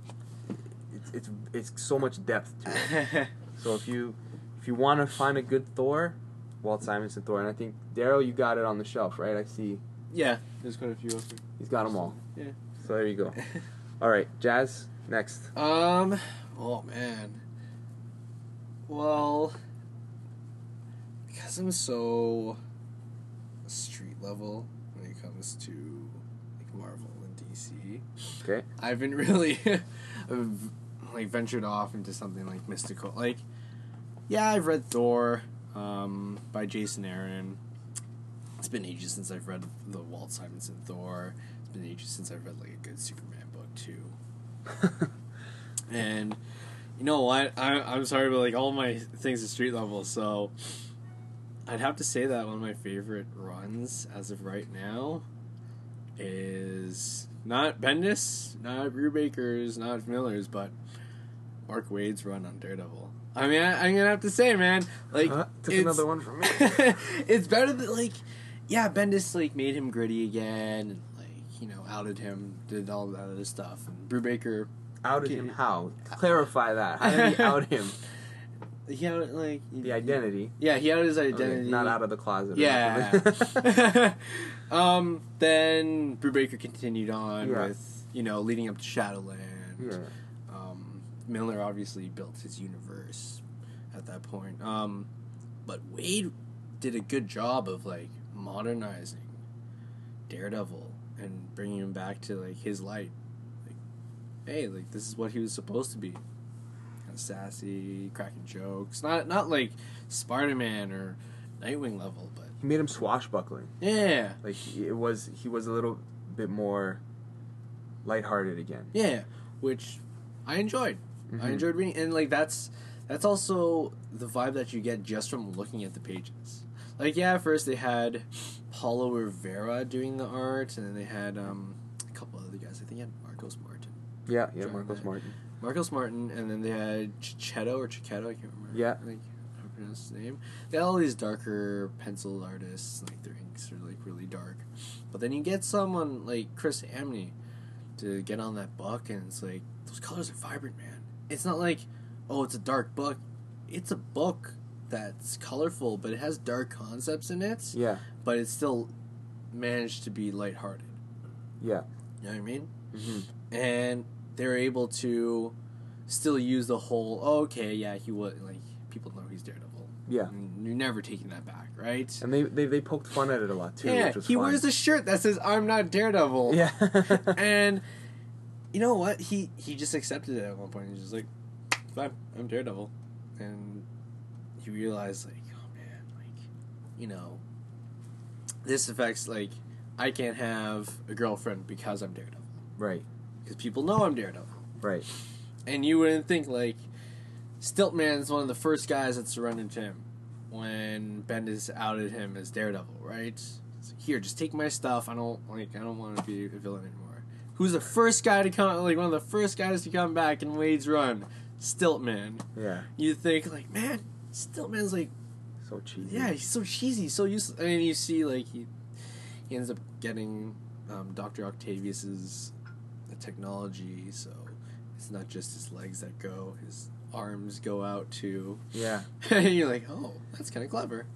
it's so much depth to it. So if you want to find a good Thor, Walt Simonson Thor, and I think Daryl, you got it on the shelf, right? I see Yeah. There's quite a few of them. he's got them all. Yeah. So there you go. All right, Jazz, next. Oh man. Well, because I'm so street level when it comes to like Marvel and DC, Okay. I've been really like ventured off into something like mystical. Like, yeah, I've read Thor by Jason Aaron. It's been ages since I've read the Walt Simonson Thor. It's been ages since I've read like a good Superman book too. And you know what? I'm sorry, but like all my things are street level, so I'd have to say that one of my favorite runs as of right now is not Bendis, not Brubaker's, not Miller's, but Mark Waid's run on Daredevil. I mean, I'm gonna have to say, man, like Took another one from me. it's better than like, yeah, Bendis like made him gritty again, and like outed him, did all that other stuff, and Brubaker Outed him how? Clarify that. How did he out him? he outed like The identity. Yeah, he outed his identity. Okay, not out of the closet. Yeah. Then Brubaker continued on with leading up to Shadowland. Yeah. Miller obviously built his universe at that point. But Waid did a good job of like modernizing Daredevil and bringing him back to like his light. Like, hey, like this is what he was supposed to be. Kind of sassy, cracking jokes. Not like Spider-Man or Nightwing level, but He made him swashbuckling. yeah. Like he was a little bit more lighthearted again. Yeah, which I enjoyed. I enjoyed reading, and like that's also the vibe that you get just from looking at the pages. Like, yeah, at first they had Paulo Rivera doing the art, and then they had a couple other guys. I think they had Marcos Martin. Yeah, Drawing Marcos that. Martin. Marcos Martin, and then they had Chiquetto, I can't remember. Yeah. I think how to pronounce his name. They had all these darker pencil artists, like their inks are like really dark. But then you get someone like Chris Amney to get on that book, and it's like those colors are vibrant, man. It's not like, oh, it's a dark book. It's a book that's colorful, but it has dark concepts in it. Yeah. But it still managed to be lighthearted. Yeah. You know what I mean? Mm-hmm. And they're able to still use the whole, oh, okay, yeah, he was, like, people know he's Daredevil. Yeah. And you're never taking that back, right? And they poked fun at it a lot too. Yeah, which was he fun. wears a shirt that says, I'm not Daredevil. Yeah. And you know what? He just accepted it at one point. He's just like, fine, I'm Daredevil. And you realize, like, oh man, like, this affects, like, I can't have a girlfriend because I'm Daredevil. Right. Because people know I'm Daredevil. Right. And you wouldn't think, like, Stiltman's one of the first guys that surrendered to him when Bendis outed him as Daredevil, right? So, here, just take my stuff. I don't want to be a villain anymore. Who's the first guy to come, like, one of the first guys to come back in Wade's run? Stiltman. Yeah. You think, like, man, Stiltman's, like, So cheesy. yeah, he's so cheesy, so useless. I mean, you see, like, he ends up getting Dr. Octavius's technology, so it's not just his legs that go, his arms go out too. Yeah. And you're like, oh, that's kind of clever.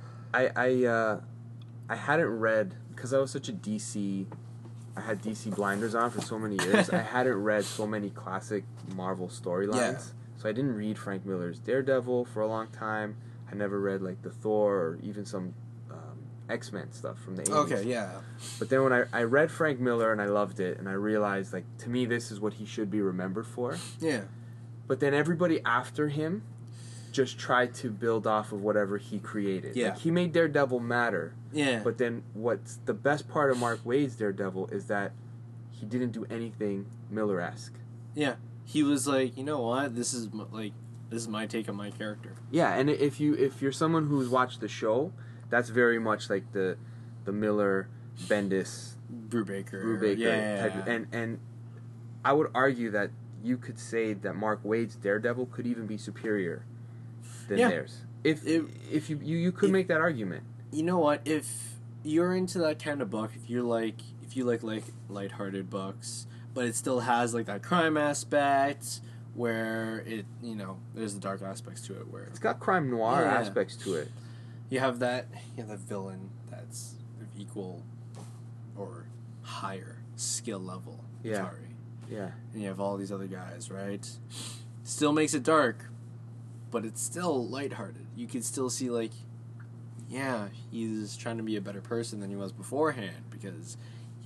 I hadn't read because I was such a DC. I had DC blinders on for so many years. I hadn't read so many classic Marvel storylines. Yeah. So I didn't read Frank Miller's Daredevil for a long time. I never read like the Thor or even some X-Men stuff from the 80s. Okay, yeah. But then when I read Frank Miller and I loved it, and I realized, like, to me this is what he should be remembered for. Yeah. But then everybody after him just tried to build off of whatever he created. Yeah. Like, he made Daredevil matter. Yeah. But then what's the best part of Mark Waid's Daredevil is that he didn't do anything Miller-esque. Yeah. He was like, you know what? This is my take on my character. Yeah, and if you're someone who's watched the show, that's very much like the Miller, Bendis, Brubaker. type of, and I would argue that you could say that Mark Waid's Daredevil could even be superior than Yeah. theirs. If you could make that argument. You know what? If you're into that kind of book, if you like lighthearted books, but it still has like that crime aspect where it, there's the dark aspects to it where It's got crime noir Yeah. aspects to it. you have that villain that's of equal or higher skill level. Yeah. Sorry. Yeah. And you have all these other guys, right? Still makes it dark, but it's still lighthearted. You can still see like, yeah, he's trying to be a better person than he was beforehand because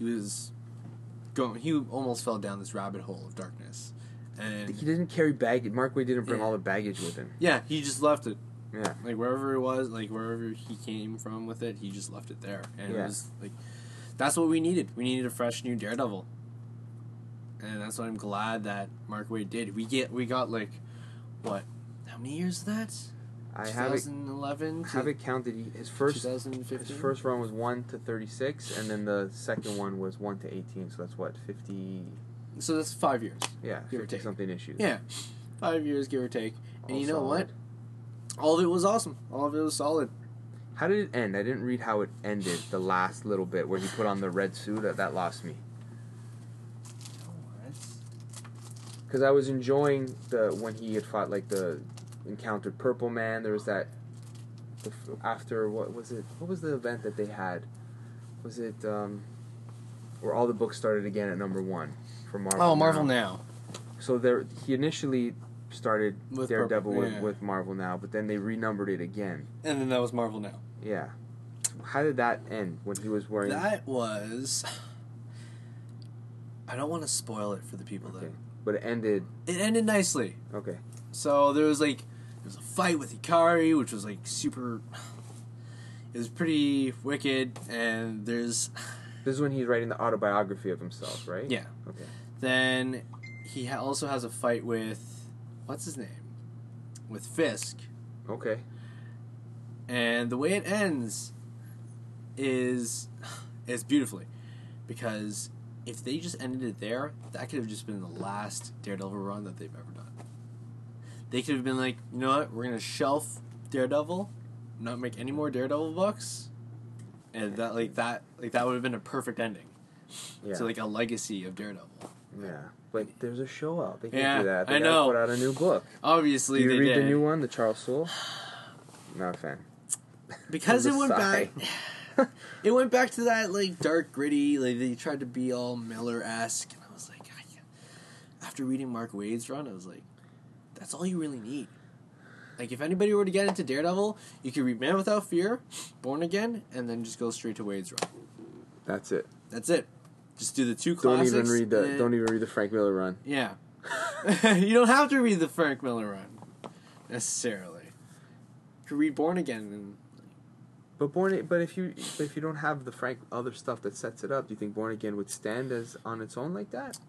he almost fell down this rabbit hole of darkness. And He didn't carry baggage. Mark Waid didn't bring Yeah. all the baggage with him. yeah, he just left it. Yeah. Like wherever it was, like wherever he came from with it, he just left it there. And Yeah. it was like that's what we needed. We needed a fresh new Daredevil. And that's what I'm glad that Mark Waid did. We got like what? How many years is that? I have it 2011 to have it counted. His first 2015. his first run was 1 to 36, and then the second one was 1 to 18. So that's what 50. So that's 5 years. Yeah, Give or 50 take. something issues. Yeah, 5 years give or take. And All you know what? solid. All of it was awesome. All of it was solid. How did it end? I didn't read how it ended. The last little bit where he put on the red suit. That lost me. Because I was enjoying when he had fought encountered Purple Man. There was that after what was it? What was the event that they had? Was it where all the books started again at number 1 for Marvel? Oh, Marvel Now. So he initially started With Daredevil Purple, yeah. with Marvel Now, but then they renumbered it again. And then that was Marvel Now. Yeah. How did that end when he was wearing? That was. I don't want to spoil it for the people Okay. that. But it ended. It ended nicely. Okay. So there was a fight with Ikari, which was like super. It was pretty wicked, and there's. This is when he's writing the autobiography of himself, right? Yeah. Okay. Then he also has a fight with. What's his name? With Fisk. Okay. And the way it ends is beautifully. Because if they just ended it there, that could have just been the last Daredevil run that they've ever done. They could have been like, you know what, we're going to shelf Daredevil, not make any more Daredevil books, and that would have been a perfect ending. Yeah. So like a legacy of Daredevil. Yeah. But there's a show out. They can't Yeah, do that. They I gotta know. put out a new book. Obviously, Do you they read did. the new one, the Charles Soule? Not a fan. Because From it the went side. back. It went back to that like dark, gritty. Like they tried to be all Miller-esque, and I was like, after reading Mark Waid's run, I was like, that's all you really need. Like if anybody were to get into Daredevil, you could read Man Without Fear, Born Again, and then just go straight to Waid's run. That's it. That's it. Just do the two Don't classics. even read the and- don't even read the Frank Miller run. Yeah. You don't have to read the Frank Miller run necessarily. You could read Born Again and. But if you don't have the Frank other stuff that sets it up, do you think Born Again would stand as on its own like that?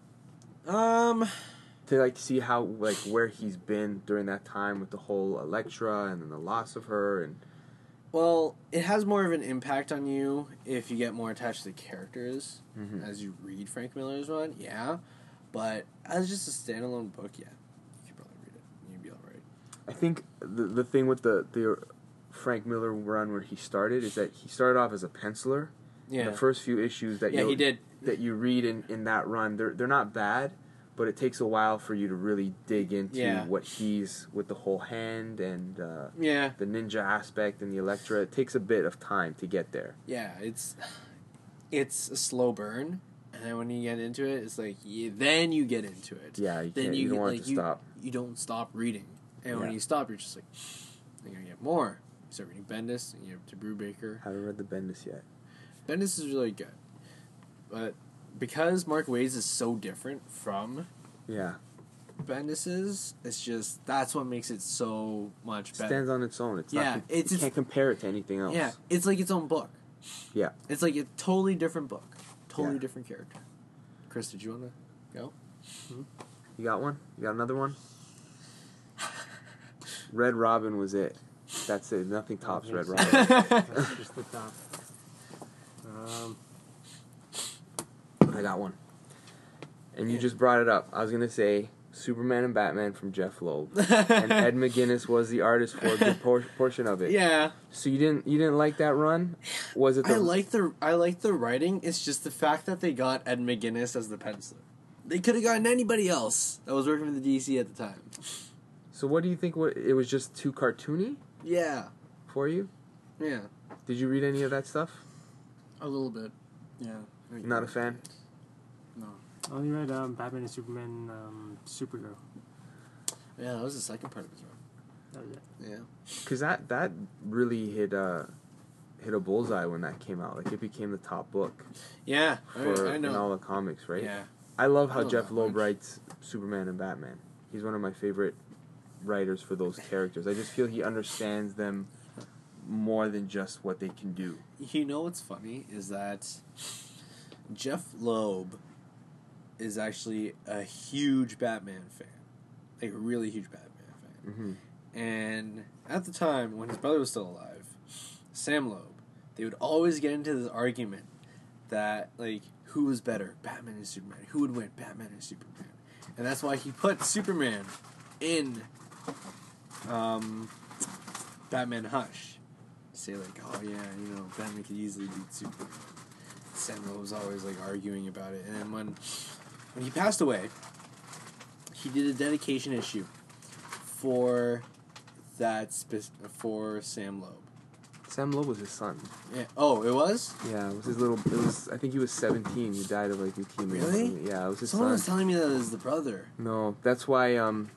To see how where he's been during that time with the whole Elektra and then the loss of her and Well, it has more of an impact on you if you get more attached to the characters Mhm. as you read Frank Miller's run, yeah. But as just a standalone book, yeah, you could probably read it. You'd be alright. I think the thing with the Frank Miller run where he started is that he started off as a penciler. Yeah. The first few issues that He did. that you read in that run, they're not bad, but it takes a while for you to really dig into Yeah. what he's with the whole hand and Yeah. the ninja aspect and the Elektra. It takes a bit of time to get there. Yeah, it's a slow burn, and then when you get into it, it's like then you get into it. Yeah, you then can't- you don't want it like, to stop. You don't stop reading, and when Yeah. you stop, you're just like, I'm gonna get more. You start reading Bendis, and you have to Brubaker. Haven't read the Bendis yet. Bendis is really good, but because Mark Waid's is so different from Yeah, Bendis's, it's just that's what makes it so much it better. stands on its own. It's Yeah, not. it's- You can't compare it to anything else. Yeah, it's like its own book. Yeah. It's like a totally different book, totally Yeah. different character. Chris, did you want to go? You got one? You got another one? Red Robin was it. That's it. Nothing tops Red Robin. That's just the top. I got one. And you just brought it up. I was gonna say Superman and Batman from Jeff Loeb, and Ed McGuinness was the artist for a good portion of it. Yeah, So you didn't like that run? Was it? I like the writing. It's just the fact that they got Ed McGuinness as the penciler. They could have gotten anybody else that was working for the DC at the time. So what do you think? What it was just too cartoony Yeah, for you? yeah. Did you read any of that stuff? A little bit. Yeah. Not a fan. No. I only read Batman and Superman, Supergirl. Yeah, that was the second part of his run. That was it. Yeah. Because that really hit a bullseye when that came out. Like it became the top book Yeah, for I in know. all the comics, right? Yeah. I love I how love Jeff that Loeb bunch. writes Superman and Batman. He's one of my favorite writers for those characters. I just feel he understands them more than just what they can do. You know what's funny is that Jeff Loeb is actually a huge Batman fan. Like a really huge Batman fan. Mm-hmm. And at the time, when his brother was still alive, Sam Loeb, they would always get into this argument that, like, who was better, Batman and Superman? Who would win, Batman and Superman? And that's why he put Superman in Batman Hush. Say, like, oh, yeah, you know, Batman could easily beat Superman. Sam Loeb was always, like, arguing about it. And then when he passed away, he did a dedication issue for for Sam Loeb. Sam Loeb was his son. Yeah. Oh, it was? Yeah, it was his little. It was. I think he was 17. He died of like leukemia. Really? Yeah, it was his Someone was son. telling me that it was the brother. No, that's why. On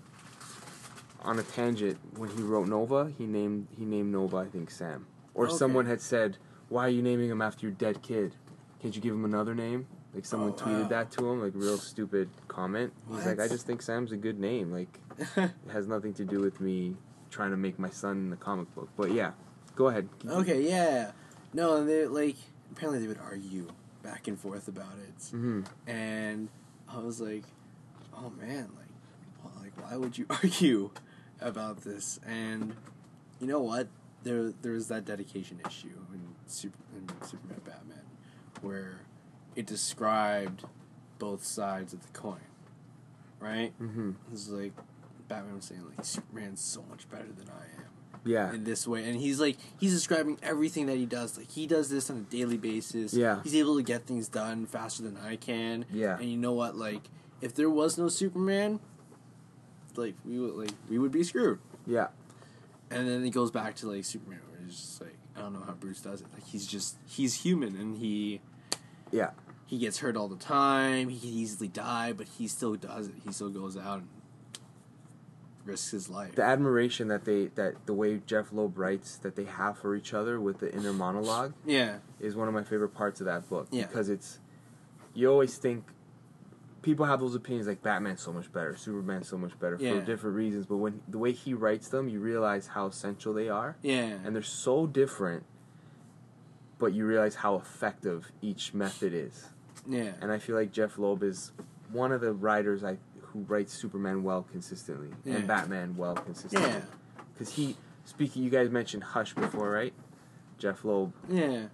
a tangent, when he wrote Nova, he named Nova, I think, Sam. Or Okay. someone had said, "Why are you naming him after your dead kid? Can't you give him another name?" Like someone Oh, tweeted wow. that to him, like real stupid comment. He's like, What? "I just think Sam's a good name. Like, it has nothing to do with me trying to make my son in the comic book." But yeah, go ahead. Okay, yeah. No, and they like apparently they would argue back and forth about it, Mm-hmm. and I was like, "Oh man, why would you argue about this?" And you know what? There was that dedication issue in Superman Batman where it described both sides of the coin, right? Mm-hmm. It was like Batman was saying like Superman's so much better than I am. Yeah. In this way, and he's describing everything that he does. Like he does this on a daily basis. Yeah. He's able to get things done faster than I can. Yeah. And you know what? Like if there was no Superman, like we would be screwed. Yeah. And then it goes back to like Superman, where it's just like I don't know how Bruce does it. Like he's human, and he gets hurt all the time. He can easily die, but he still does it. He still goes out and risks his life. The admiration that the way Jeff Loeb writes that they have for each other with the inner monologue Yeah. is one of my favorite parts of that book. Yeah. Because you always think people have those opinions like Batman's so much better, Superman's so much better Yeah. for different reasons, but when the way he writes them, you realize how essential they are. Yeah. And they're so different, but you realize how effective each method is. Yeah. And I feel like Jeff Loeb is one of the writers who writes Superman well consistently Yeah. and Batman well consistently. Yeah. Because you guys mentioned Hush before, right? Jeff Loeb. Yeah.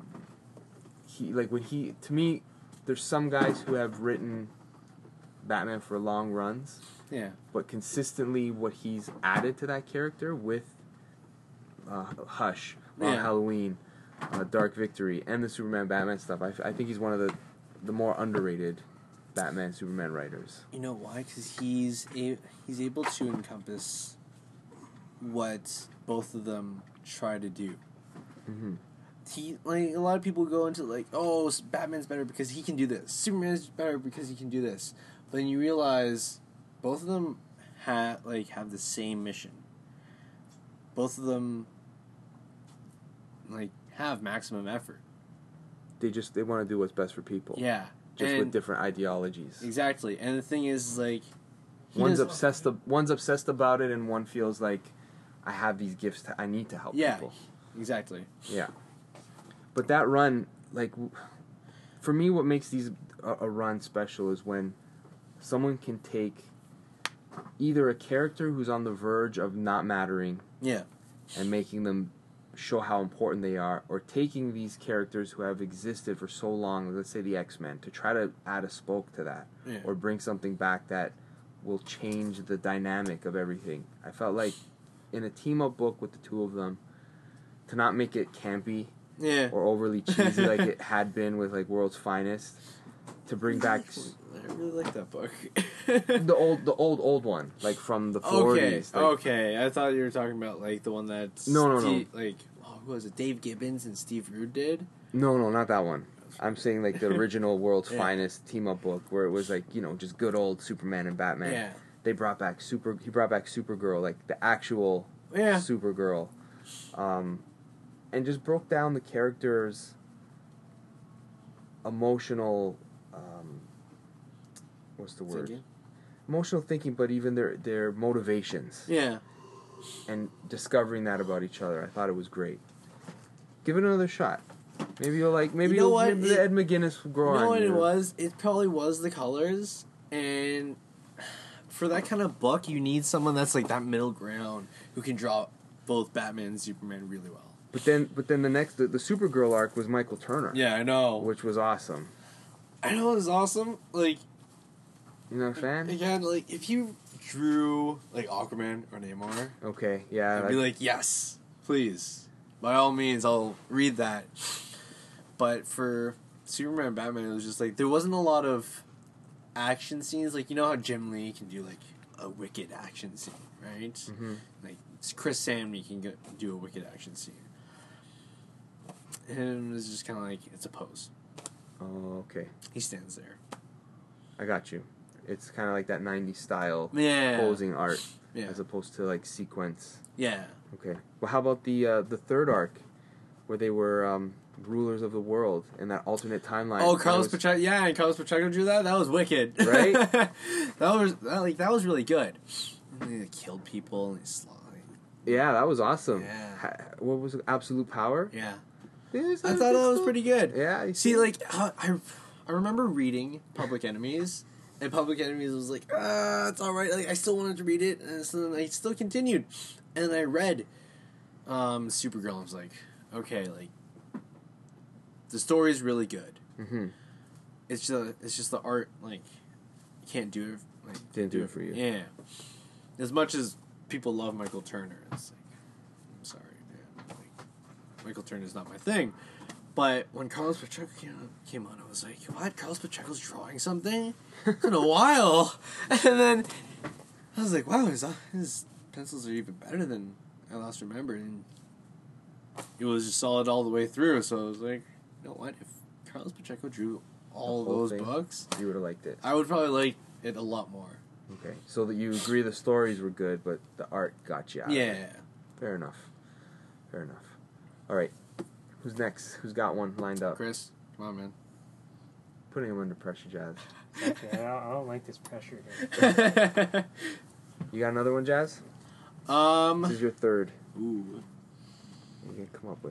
To me, there's some guys who have written Batman for long runs, Yeah. but consistently what he's added to that character with Hush, Long Yeah. Halloween, Dark Victory, and the Superman Batman stuff, I think he's one of the more underrated Batman Superman writers. You know why? Because he's able to encompass what both of them try to do. Mm-hmm. He like a lot of people go into like, oh, Batman's better because he can do this. Superman's better because he can do this. But then you realize both of them have the same mission. Both of them have maximum effort. They want to do what's best for people. Yeah. Just and with different ideologies. exactly. And the thing is he One's does- obsessed about it, and one feels like I have these gifts. I need to help Yeah. people. Exactly. Yeah. But that run, for me, what makes a run special is when someone can take either a character who's on the verge of not mattering Yeah. and making them show how important they are, or taking these characters who have existed for so long, let's say the X-Men, to try to add a spoke to that, Yeah. or bring something back that will change the dynamic of everything. I felt like in a team up book with the two of them, to not make it campy Yeah. or overly cheesy like it had been with like World's Finest, to bring back I really like that book. the old one, like from the 40s. Like, Okay. I thought you were talking about like the one that No. like who was it? Dave Gibbons and Steve Rude did. No, not that one. I'm saying like the original World's Yeah. Finest team up book where it was like, you know, just good old Superman and Batman. Yeah. He brought back Supergirl, like the actual Yeah. Supergirl. And just broke down the characters' emotional what's the word? Thinking. Emotional thinking, but even their motivations. Yeah. And discovering that about each other. I thought it was great. Give it another shot. Maybe you'll like. Maybe You know you'll. what? Maybe the Ed McGuinness will grow You know on what you. it was? It probably was the colors, and for that kind of book, you need someone that's like that middle ground who can draw both Batman and Superman really well. But then the next the Supergirl arc was Michael Turner. Yeah, I know. Which was awesome. I know it was awesome. Like, You not a fan? again, like if you drew like Aquaman or Namor, Okay, yeah. I'd be like, yes, please, by all means, I'll read that. But for Superman and Batman, it was just like there wasn't a lot of action scenes. Like, you know how Jim Lee can do like a wicked action scene, right? Mm-hmm. Like Chris Samney can do a wicked action scene. And it's just kind of like it's a pose. Oh, okay. He stands there. I got you. It's kind of like that 90s style Yeah. posing art, Yeah. as opposed to like sequence. Yeah. Okay. Well, how about the third arc, where they were rulers of the world in that alternate timeline? Oh, Carlos That was- Pacheco. Yeah, and Carlos Pacheco drew that. That was wicked, Right? that was really good. And they killed people and they slaughtered. Yeah, that was awesome. Yeah. What was it? Absolute Power? Yeah. Is I that thought good that was stuff? pretty good. Yeah. you See, like, I remember reading Public Enemies, and Public Enemies was like, it's alright. Like, I still wanted to read it, and so then I still continued. And I read Supergirl, and I was like, okay, like, the story's really good. Mm-hmm. It's just the art, like, you can't do it. Like, Didn't do it for you. Yeah. As much as people love Michael Turner, it's like, I'm sorry, man. Like, Michael Turner's not my thing. But when Carlos Pacheco came on, I was like, what? Carlos Pacheco's drawing something? It's been a while. And then I was like, wow, his pencils are even better than I last remembered. And it was just solid all the way through. So I was like, you know what? If Carlos Pacheco drew all The whole those thing? books, You would have liked it. I would probably like it a lot more. Okay. So that you agree the stories were good, but the art got you out. of it. Yeah. Fair enough. All right. Who's next? Who's got one lined up? Chris, come on, man. Putting him under pressure, Jazz. Okay, I don't like this pressure here. You got another one, Jazz? This is your third. Ooh. You can come up with.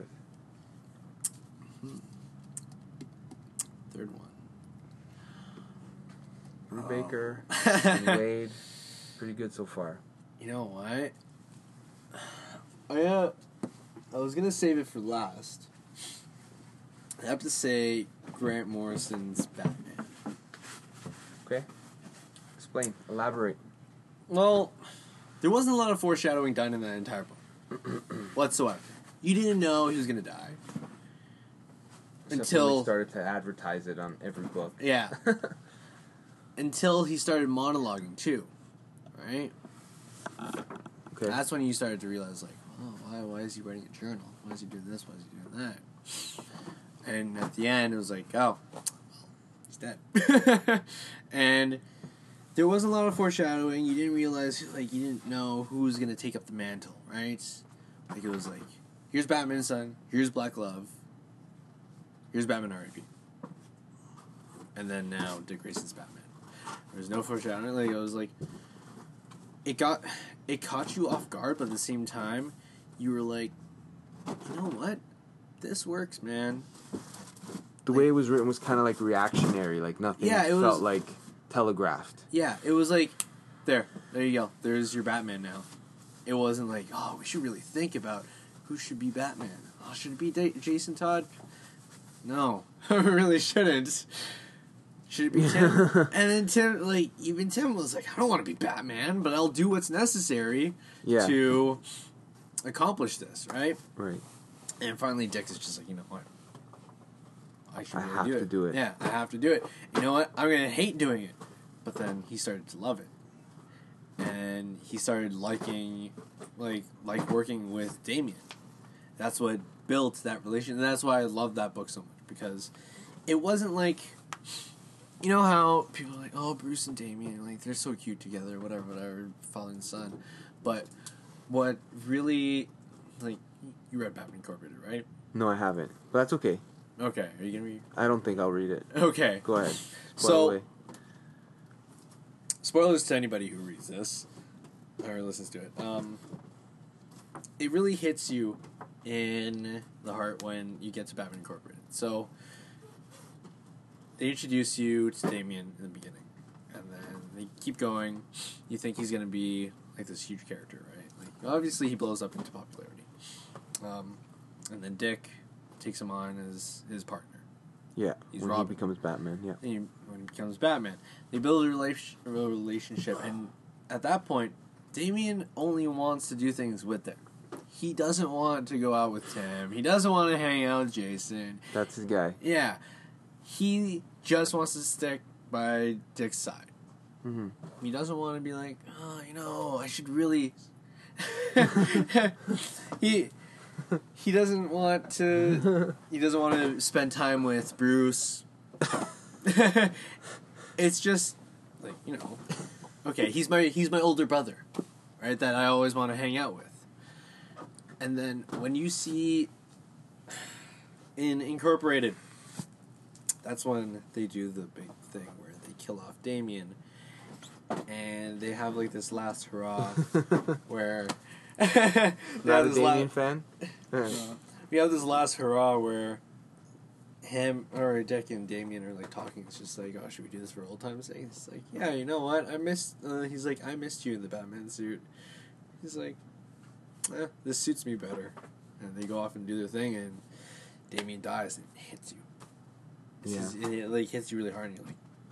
Third one. Brubaker, Oh. and Wade. Pretty good so far. You know what? I was gonna save it for last. I have to say Grant Morrison's Batman. Okay. Explain. Elaborate. Well, there wasn't a lot of foreshadowing done in that entire book whatsoever. You didn't know he was gonna die Except when until they started to advertise it on every book. yeah, until he started monologuing too, right? Okay. That's when you started to realize, like, oh, why is he writing a journal? Why is he doing this? Why is he doing that? And at the end, it was like, oh, he's dead. And there wasn't a lot of foreshadowing. You didn't realize, like, you didn't know who was going to take up the mantle, right? Like, it was like, here's Batman's son, here's Black Glove, here's Batman R.I.P. And then now Dick Grayson's Batman. There was no foreshadowing. Like, it was like, it caught you off guard, but at the same time, you were like, you know what? This works, man. The way it was written was kind of like reactionary, like nothing Yeah, it felt was- like telegraphed. Yeah, it was like, there you go. There's your Batman now. It wasn't like, oh, we should really think about who should be Batman. Oh, should it be Jason Todd? No, we really shouldn't. Should it be Tim? And then Tim was like, I don't want to be Batman, but I'll do what's necessary Yeah. to accomplish this, right? Right. And finally, Dick is just like, you know what? I should I really have do to it. do it. Yeah, I have to do it. You know what? I'm gonna hate doing it. But then he started to love it, and he started liking, like working with Damian. That's what built that relation. And that's why I love that book so much, because it wasn't like, you know how people are like, oh, Bruce and Damian, like they're so cute together, whatever, father and son. But what really, like, you read Batman Incorporated, right? No, I haven't. But that's okay. Okay, are you gonna read? I don't think I'll read it. Okay. Go ahead. Spoil So, away. spoilers to anybody who reads this or listens to it. It really hits you in the heart when you get to Batman Incorporated. So, they introduce you to Damian in the beginning, and then they keep going. You think he's gonna be like this huge character, right? Like, obviously, he blows up into popularity. And then Dick takes him on as his partner. Yeah. he's when Robin. he becomes Batman, yeah. When he becomes Batman, they build a relationship, and at that point, Damian only wants to do things with Dick. He doesn't want to go out with Tim. He doesn't want to hang out with Jason. That's his guy. Yeah, he just wants to stick by Dick's side. Mm-hmm. He doesn't want to be like, oh, you know, I should really. He doesn't want to. He doesn't want to spend time with Bruce. It's just like, you know, okay. He's my older brother, right? That I always want to hang out with. And then when you see in Incorporated, that's when they do the big thing where they kill off Damian, and they have like this last hurrah where Not a Damian fan? we have this last hurrah where him or Dick and Damian are like talking. It's just like, oh, should we do this for old time's sake? It's like, yeah, you know what? He's like, I missed you in the Batman suit. He's like, this suits me better. And they go off and do their thing, and Damian dies and it hits you. Yeah. It like hits you really hard, and you're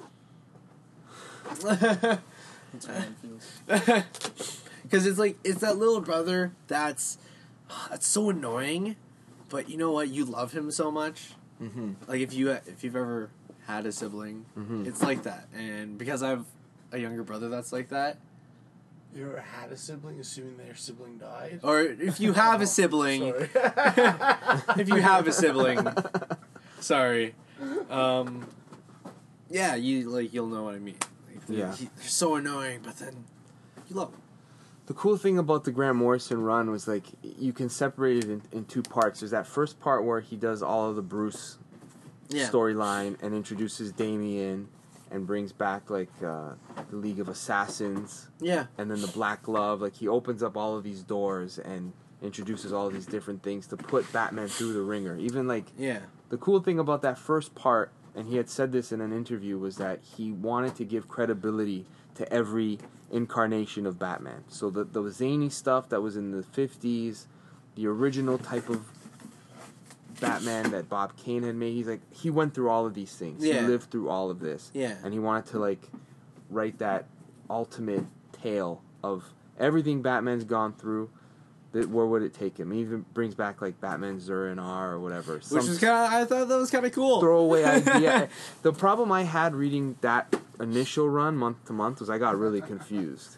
like, That's how it feels. because it's that little brother that's so annoying, but you know what? You love him so much. Mm-hmm. Like if you've ever had a sibling, Mm-hmm. it's like that. And because I have a younger brother that's like that, You ever had a sibling, assuming their sibling died? or if you have a sibling, Sorry. if you have a sibling, sorry, yeah, you'll know what I mean. Like, Yeah. they're so annoying, but then you love them. The cool thing about the Grant Morrison run was, like, you can separate it in two parts. There's that first part where he does all of the Bruce storyline and introduces Damian and brings back, like, the League of Assassins Yeah. and then the Black Glove. Like, he opens up all of these doors and introduces all of these different things to put Batman through the ringer. Even, like, Yeah. the cool thing about that first part, and he had said this in an interview, was that he wanted to give credibility to every incarnation of Batman. So the zany stuff that was in the 50s, the original type of Batman that Bob Kane had made, he went through all of these things. Yeah. He lived through all of this. Yeah. And he wanted to, like, write that ultimate tale of everything Batman's gone through. Where would it take him? He even brings back, like, Batman Zur-En-Arrh or whatever. Which is I thought that was kind of cool. Throwaway idea. The problem I had reading that initial run, month to month, was I got really confused.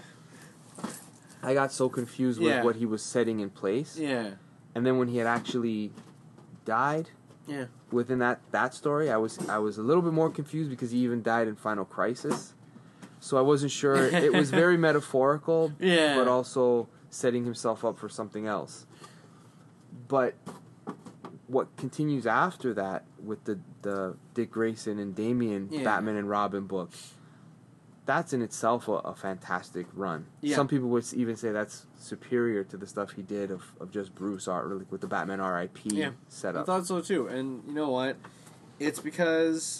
I got so confused with Yeah. what he was setting in place. Yeah. And then when he had actually died Yeah. within that story, I was a little bit more confused because he even died in Final Crisis. So I wasn't sure. It was very metaphorical, Yeah. but also setting himself up for something else. But what continues after that with the Dick Grayson and Damian Yeah. Batman and Robin book, that's in itself a fantastic run. Yeah. Some people would even say that's superior to the stuff he did of just Bruce art, really, with the Batman R.I.P. Yeah. I setup. thought so too. And you know what? It's because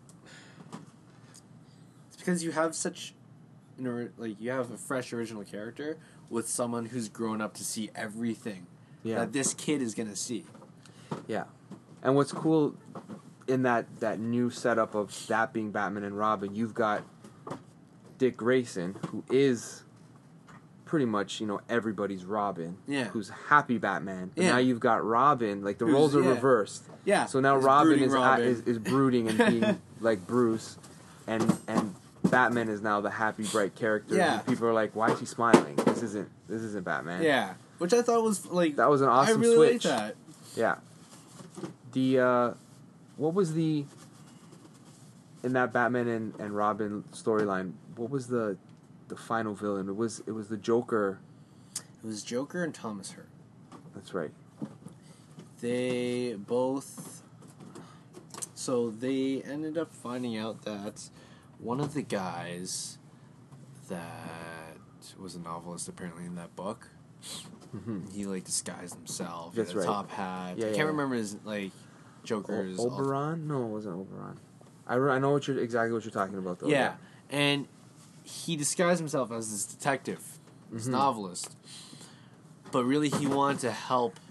you have such you have a fresh original character with someone who's grown up to see everything Yeah. that this kid is gonna see. Yeah. And what's cool in that new setup of that being Batman and Robin, you've got Dick Grayson, who is pretty much, everybody's Robin. Yeah. Who's happy Batman. But Yeah. now you've got Robin, like the Who's- roles are yeah. reversed. Yeah. So now He's Robin brooding is Robin. is brooding and being like Bruce, and Batman is now the happy, bright character. Yeah. And people are like, why is he smiling? This isn't Batman. Yeah. Which I thought was like That was an awesome I really switch. liked that. Yeah. The what was the in that Batman and Robin storyline? What was the final villain? It was the Joker. It was Joker and Thomas Hurt. That's right. They both. So they ended up finding out that one of the guys that was a novelist apparently in that book, he like disguised himself. That's He had a right. top hat. Yeah, I yeah, can't yeah. remember his like Joker's. Oberon? No, it wasn't Oberon. I know exactly what you're talking about though. Yeah, and he disguised himself as this detective, this novelist, but really he wanted to help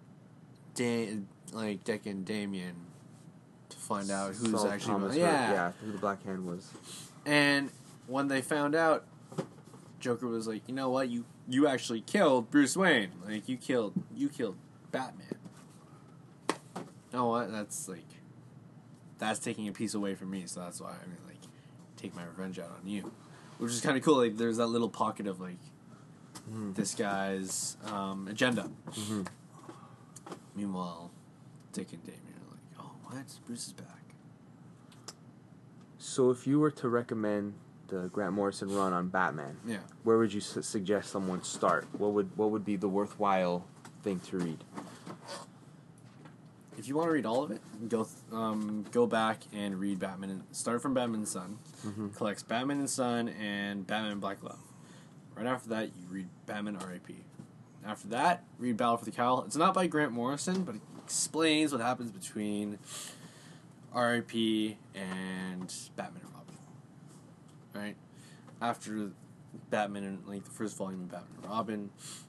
Dick and Damien to find out who's Solve actually Thomas Hurt, who the Black Hand was. And when they found out, Joker was like, you know what, you actually killed Bruce Wayne. Like you killed Batman. You know what? That's taking a piece away from me, so that's why I'm gonna like take my revenge out on you. Which is kinda cool, like there's that little pocket of like this guy's agenda. Mm-hmm. Meanwhile, Dick and Damien are like, oh what? Bruce is back. So if you were to recommend the Grant Morrison run on Batman, Yeah. where would you suggest someone start? What would be the worthwhile thing to read? If you want to read all of it, go back and read Batman. Start from Batman and Son. Collects Batman and Son and Batman and Black Glove. Right after that, you read Batman R.I.P. After that, read Battle for the Cowl. It's not by Grant Morrison, but it explains what happens between R.I.P. and Batman and Robin. Right? After Batman and like the first volume of Batman and Robin.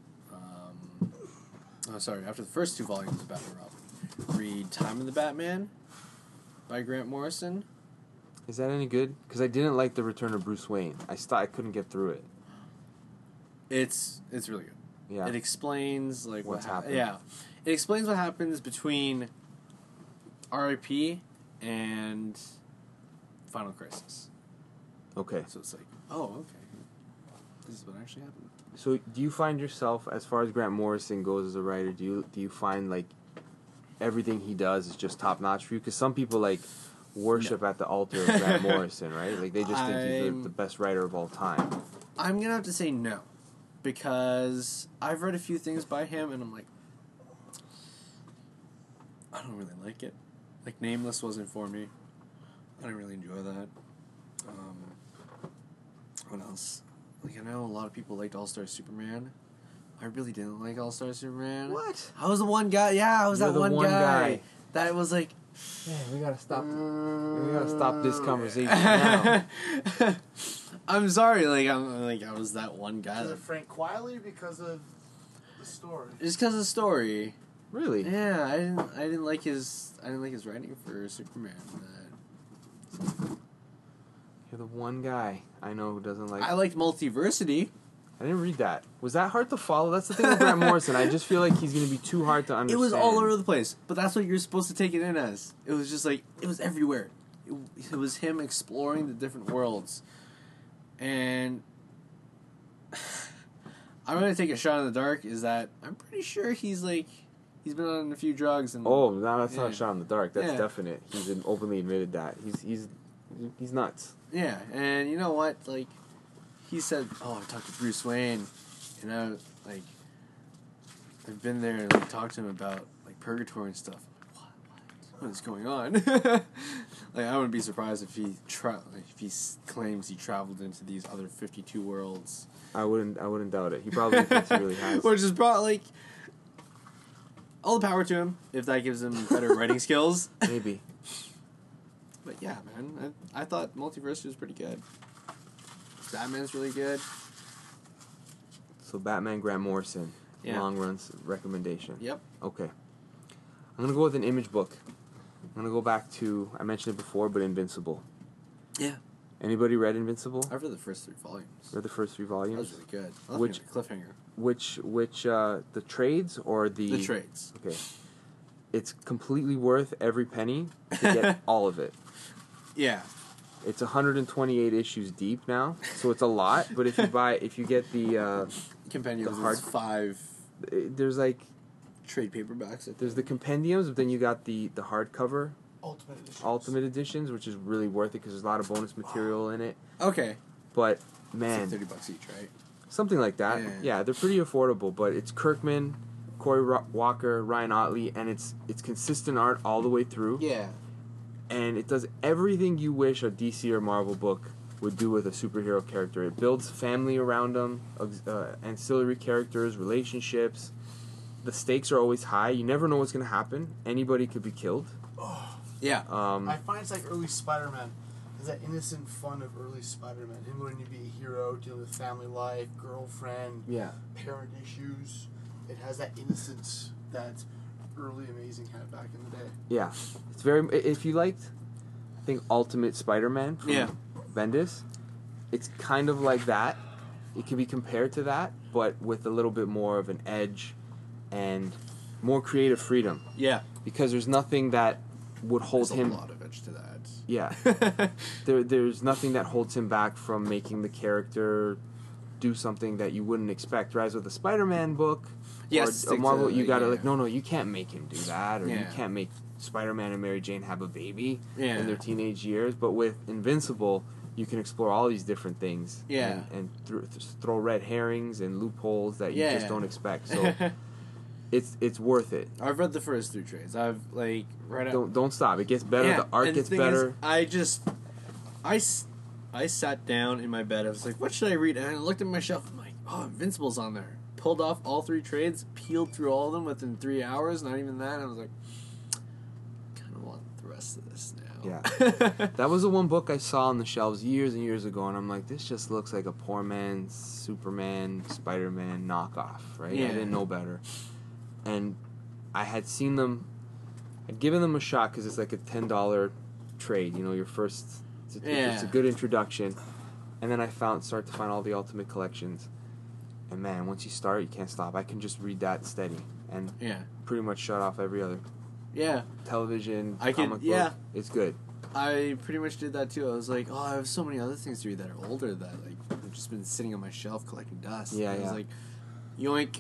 After the first two volumes of Batman and Robin. Read Time of the Batman by Grant Morrison. Is that any good? Because I didn't like the Return of Bruce Wayne. I couldn't get through it. It's really good. Yeah. It explains like What's happened. Yeah, it explains what happens between R.I.P. and Final Crisis. Okay. So it's like, oh, okay, this is what actually happened. So do you find yourself, as far as Grant Morrison goes as a writer, do you find like everything he does is just top notch for you? Because some people like worship at the altar of Grant Morrison, right? Like they just think he's the best writer of all time. I'm gonna have to say no, because I've read a few things by him, and I'm like, I don't really like it. Like Nameless wasn't for me. I didn't really enjoy that. What else? Like I know a lot of people liked All-Star Superman. I really didn't like All-Star Superman. What? I was the one guy. Yeah, I was You're that the one one guy. guy. That was like. Yeah, we gotta stop. We gotta stop this conversation now. I'm sorry. I was that one guy. Because That, of Frank Quiley, because of the story. just because of the story. Really? Yeah, I didn't like his writing for Superman. You're the one guy I know who doesn't like. I liked Multiversity. I didn't read that. Was that hard to follow? That's the thing with Grant Morrison. I just feel like he's gonna be too hard to It understand. was all over the place, but that's what you're supposed to take it in as. It was just like it was everywhere. It was him exploring the different worlds, and I'm gonna take a shot in the dark. Is that I'm pretty sure he's been on a few drugs and Oh, no, that's not Yeah. a shot in the dark. That's Yeah. definite. He's openly admitted that. He's nuts. yeah, and you know what? Like he said, "Oh, I talked to Bruce Wayne, and I've been there and talked to him about like purgatory and stuff." What is going on? Like I wouldn't be surprised if he claims he traveled into these other 52 worlds. I wouldn't doubt it. He probably thinks he really has. Which is probably all the power to him if that gives him better writing skills. Maybe. But yeah, man, I thought Multiverse was pretty good. Batman's really good. So Batman, Grant Morrison, Yeah. long run recommendation. Yep. Okay. I'm gonna go with an Image book. I'm gonna go back to, I mentioned it before, but Invincible. Yeah. Anybody read Invincible? I've read the first 3 volumes. Read the first 3 That was volumes? really good. I left Which- me on a cliffhanger. Which the trades or The trades. Okay. It's completely worth every penny to get all of it. Yeah. It's 128 issues deep now, so it's a lot. But if you get the Compendiums. The hard- There's 5 there's like trade paperbacks. I think. there's the compendiums, but then you got the hardcover Ultimate edition. ultimate editions, which is really worth it because there's a lot of bonus material in it. Okay. But It's man, like $30 each, right? something like that. Yeah. Yeah, they're pretty affordable. But it's Kirkman, Cory Walker, Ryan Otley, and it's consistent art all the way through. Yeah. And it does everything you wish a DC or Marvel book would do with a superhero character. It builds family around them, ancillary characters, relationships. The stakes are always high. You never know what's going to happen. Anybody could be killed. Yeah. I find it's like early Spider-Man. There's that innocent fun of early Spider-Man. Him wanting to be a hero, dealing with family life, girlfriend, Yeah. parent issues. It has that innocence that early Amazing had back in the day. Yeah. It's very. If you liked, I think, Ultimate Spider-Man from Yeah. Bendis, it's kind of like that. It can be compared to that, but with a little bit more of an edge and more creative freedom. Yeah. Because there's nothing that would hold There's him. a lot of edge to that. Yeah. There's nothing that holds him back from making the character do something that you wouldn't expect. Whereas with a Spider-Man book, Yes, or stick a Marvel, to, you gotta yeah. like, no, you can't make him do that, or you Yeah. can't make Spider-Man and Mary Jane have a baby Yeah. in their teenage years. But with Invincible, you can explore all these different things, Yeah. and throw red herrings and loopholes that you Yeah. just don't expect. So it's worth it. I've read the first 3 trades. I've read out. Don't stop. It gets better. Yeah, The art and gets thing is, better. I sat down in my bed. I was like, what should I read? And I looked at my shelf. I'm like, oh, Invincible's on there. Pulled off all 3 trades, peeled through all of them within 3 hours. Not even that. I was like, kind of want the rest of this now. Yeah. That was the one book I saw on the shelves years and years ago, and I'm like, this just looks like a poor man's Superman, Spider-Man knockoff, right? Yeah. I didn't know better. And I had seen them, I'd given them a shot because it's like a $10 trade, your first, it's a good introduction. And then I started to find all the Ultimate collections. And man, once you start, you can't stop. I can just read that steady and Yeah. pretty much shut off every other Yeah. television, I can- comic book. yeah. It's good. I pretty much did that too. I was like, oh, I have so many other things to read that are older that I've just been sitting on my shelf collecting dust. Yeah, I was yeah. like, yoink.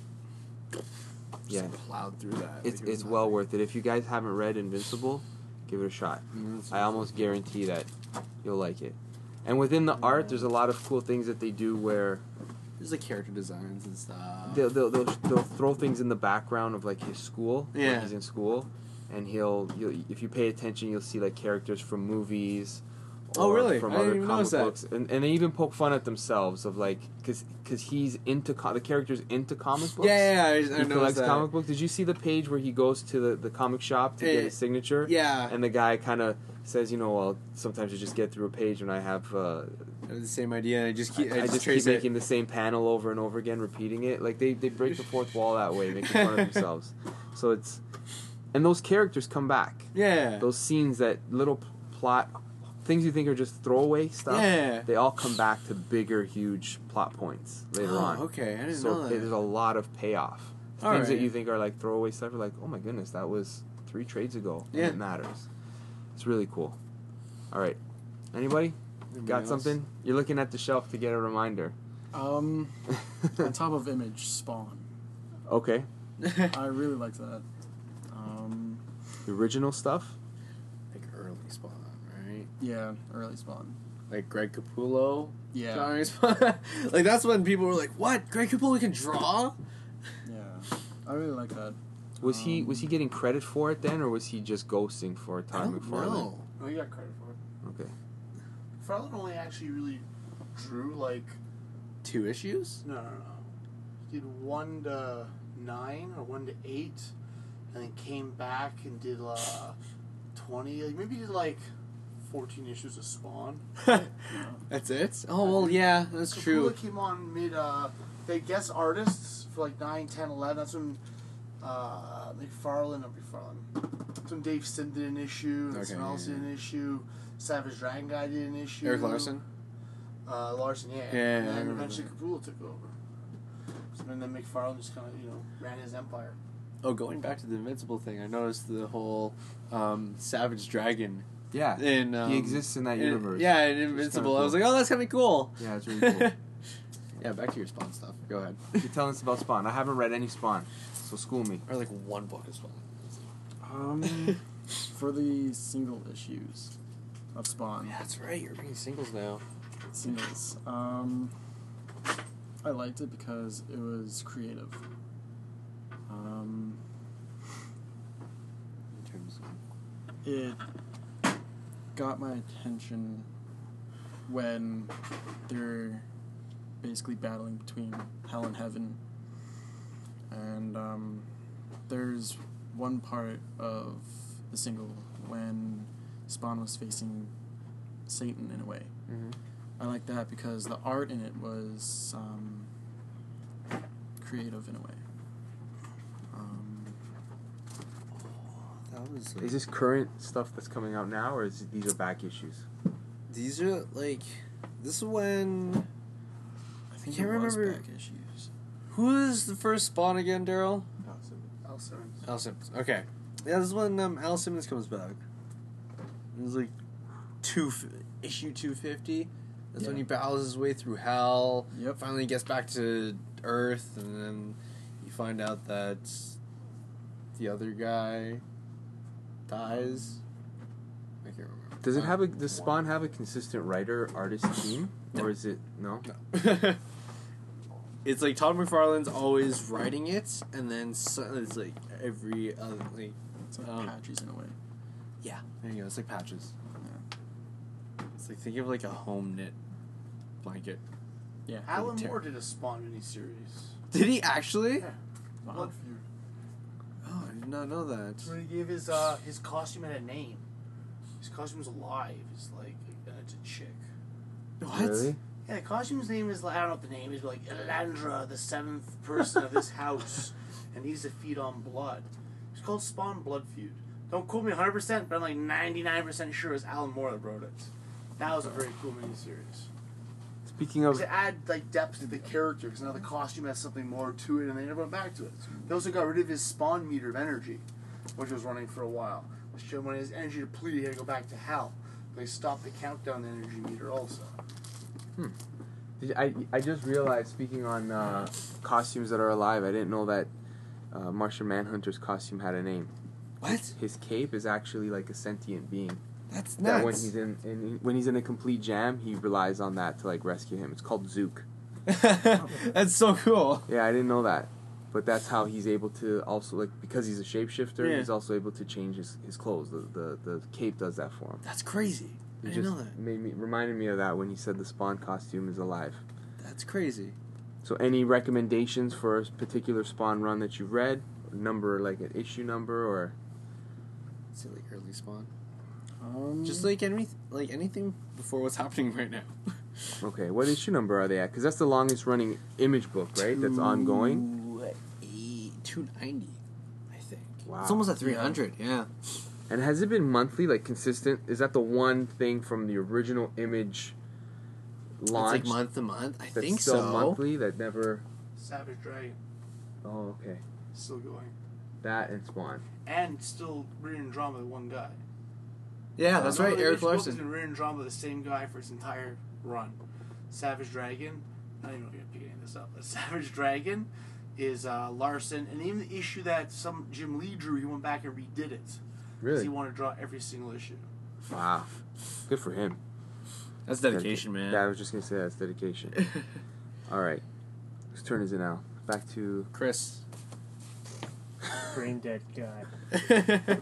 Yeah. Just plowed through that. It's Like it was well nothing. worth it. If you guys haven't read Invincible, give it a shot. I almost guarantee that you'll like it. And within the art, there's a lot of cool things that they do where There's like character designs and stuff. they'll throw things in the background of like his school. When Yeah. he's in school, and you'll if you pay attention, you'll see like characters from movies. Oh, or really? From I didn't other even comic notice that. books, and they even poke fun at themselves of like because he's into the character's into comic books. Yeah, I He noticed collects that. comic books. Did you see the page where he goes to the comic shop to get his signature? Yeah. And the guy kind of says, well, sometimes you just get through a page and I have, I have the same idea. I just keep. I just keep trace it. making the same panel over and over again, repeating it. Like they break the fourth wall that way, making fun of themselves. So and those characters come back. Yeah. Those scenes, that little plot, things you think are just throwaway stuff. Yeah. They all come back to bigger, huge plot points later on. Okay, I didn't So know that. there's a lot of payoff. All Things that right. you think are like throwaway stuff, you're like, oh my goodness, that was 3 trades ago. And Yeah. it matters. It's really cool. All right. Anybody? Anybody Got else? something? You're looking at the shelf to get a reminder. On top of Image, Spawn. Okay. I really liked that. The original stuff? Like early Spawn, right? Yeah, early Spawn. Like Greg Capullo. Yeah. drawing Spawn. Like that's when people were like, "What? Greg Capullo can draw?" Yeah, I really like that. Was he getting credit for it then, or was he just ghosting for I Todd don't McFarlane? know. Oh, you got credit for it. Okay. Farland only actually really drew like 2 issues? no. He did 1 to 9 or 1 to 8, and then came back and did 20. Like, maybe he did like 14 issues of Spawn. That's it? Oh well, yeah, that's So true. Capullo came on mid. They guest artists for like 9, 10, 11. That's when McFarlane or McFarlane. Some Dave Sim did an issue. Okay, Someone else yeah, did an issue. Savage Dragon guy did an issue. Eric Larson. Larson, yeah. Yeah, And I then remember eventually Capullo took over. So then McFarlane just kind of, ran his empire. Oh, going back to the Invincible thing, I noticed the whole Savage Dragon. Yeah, In he exists in that universe. Yeah, in Invincible. I was like, oh, that's kind of cool. Yeah, it's really cool. Yeah, back to your Spawn stuff. Go ahead. You're telling us about Spawn. I haven't read any Spawn, so school me. Or like one book of Spawn. For the single issues of Spawn. Yeah, that's right. You're reading singles now. Singles. I liked it because it was creative. In terms of... It got my attention when they're basically battling between hell and heaven. And there's one part of the single when Spawn was facing Satan in a way. Mm-hmm. I like that because the art in it was creative in a way. That was Is this current stuff that's coming out now, or these are back issues? These are like... This is when... I think can't it was remember- back issues. Who is the first Spawn again, Daryl? Al Simmons. Al Simmons. Okay. Yeah, this is when Al Simmons comes back. It was like issue 250. That's when Yeah. he battles his way through hell. Yep. Finally gets back to Earth, and then you find out that the other guy dies. I can't remember. Does Spawn have a consistent writer artist team, or is it no? No. It's like Todd McFarlane's always writing it, and then it's like every other like It's like patches in a way. yeah, there you go. It's like patches. Yeah. It's like think of like a home knit blanket. Yeah. Alan Ter- Moore did a Spawn miniseries. Did he actually? Yeah. Wow. Blood Feud. Oh, I did not know that. Where he gave his costume had a name. His costume was alive. It's like, and it's a chick. What? Really? Yeah, the costume's name is, I don't know what the name is, but like, Elandra, the seventh person of this house, and needs to feed on blood. It's called Spawn Blood Feud. Don't quote me 100%, but I'm like 99% sure it was Alan Moore that wrote it. That was a very cool miniseries. Speaking of, To add like depth to the character, because now the costume has something more to it, and they never went back to it. They also got rid of his spawn meter of energy, which was running for a while. Which showed when his energy depleted, he had to go back to hell. They stopped the countdown energy meter also. I just realized, speaking on costumes that are alive, I didn't know that Martian Manhunter's costume had a name. What? His cape is actually like a sentient being. That's That when nuts. he's in a complete jam, he relies on that to like rescue him. It's called Zook. That's so cool. Yeah, I didn't know that, but that's how he's able to also like because he's a shapeshifter. Yeah. He's also able to change his clothes. The cape does that for him. That's crazy. I It didn't just know that. reminded me of that when he said the Spawn costume is alive. That's crazy. So, any recommendations for a particular Spawn run that you've read? Number, like an issue number, or Is it like early Spawn? Um, Just like anything before what's happening right now. okay, what issue number are they at? Because that's the longest running Image book, right? That's ongoing. 290, I think. Wow. It's almost at 300. Yeah. And has it been monthly, like consistent? Is that the one thing from the original Image launch? It's like month to month. I that's think still so. monthly. That never. Savage Dragon, Oh, okay. still going. That and Spawn. And still written drama with one guy. Yeah, that's right. Eric Each book has Larson. been written drama with the same guy for its entire run. Savage Dragon, I don't even know if you're picking any of this up, but Savage Dragon is Larson, and even the issue that some Jim Lee drew, he went back and redid it. Because Really? he wanted to draw every single issue. Wow. Good for him. That's dedication, man. Yeah, I was just gonna say that's dedication. All right. Whose turn is it now? Back to Chris. Brain dead guy.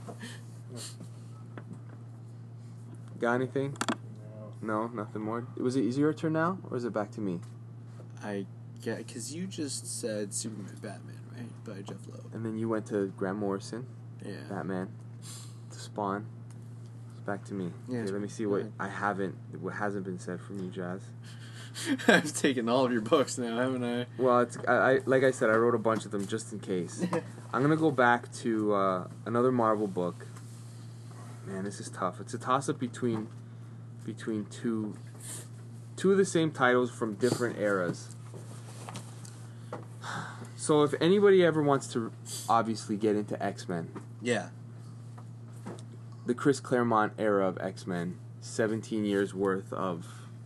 got anything? No. No, nothing more. Is it your turn now, or is it back to me? I get because you just said Superman, Batman, right? By Jeff Loeb. And then you went to Grant Morrison, Yeah. Batman, to Spawn. It's back to me. Yeah, Okay, let me see go what ahead. what hasn't been said from you, Jazz. I've taken all of your books now, haven't I? Well, I like I said, I wrote a bunch of them just in case. I'm gonna go back to another Marvel book. Man, this is tough. It's a toss-up between two of the same titles from different eras. So if anybody ever wants to obviously get into X-Men, Yeah. the Chris Claremont era of X-Men, 17 years worth of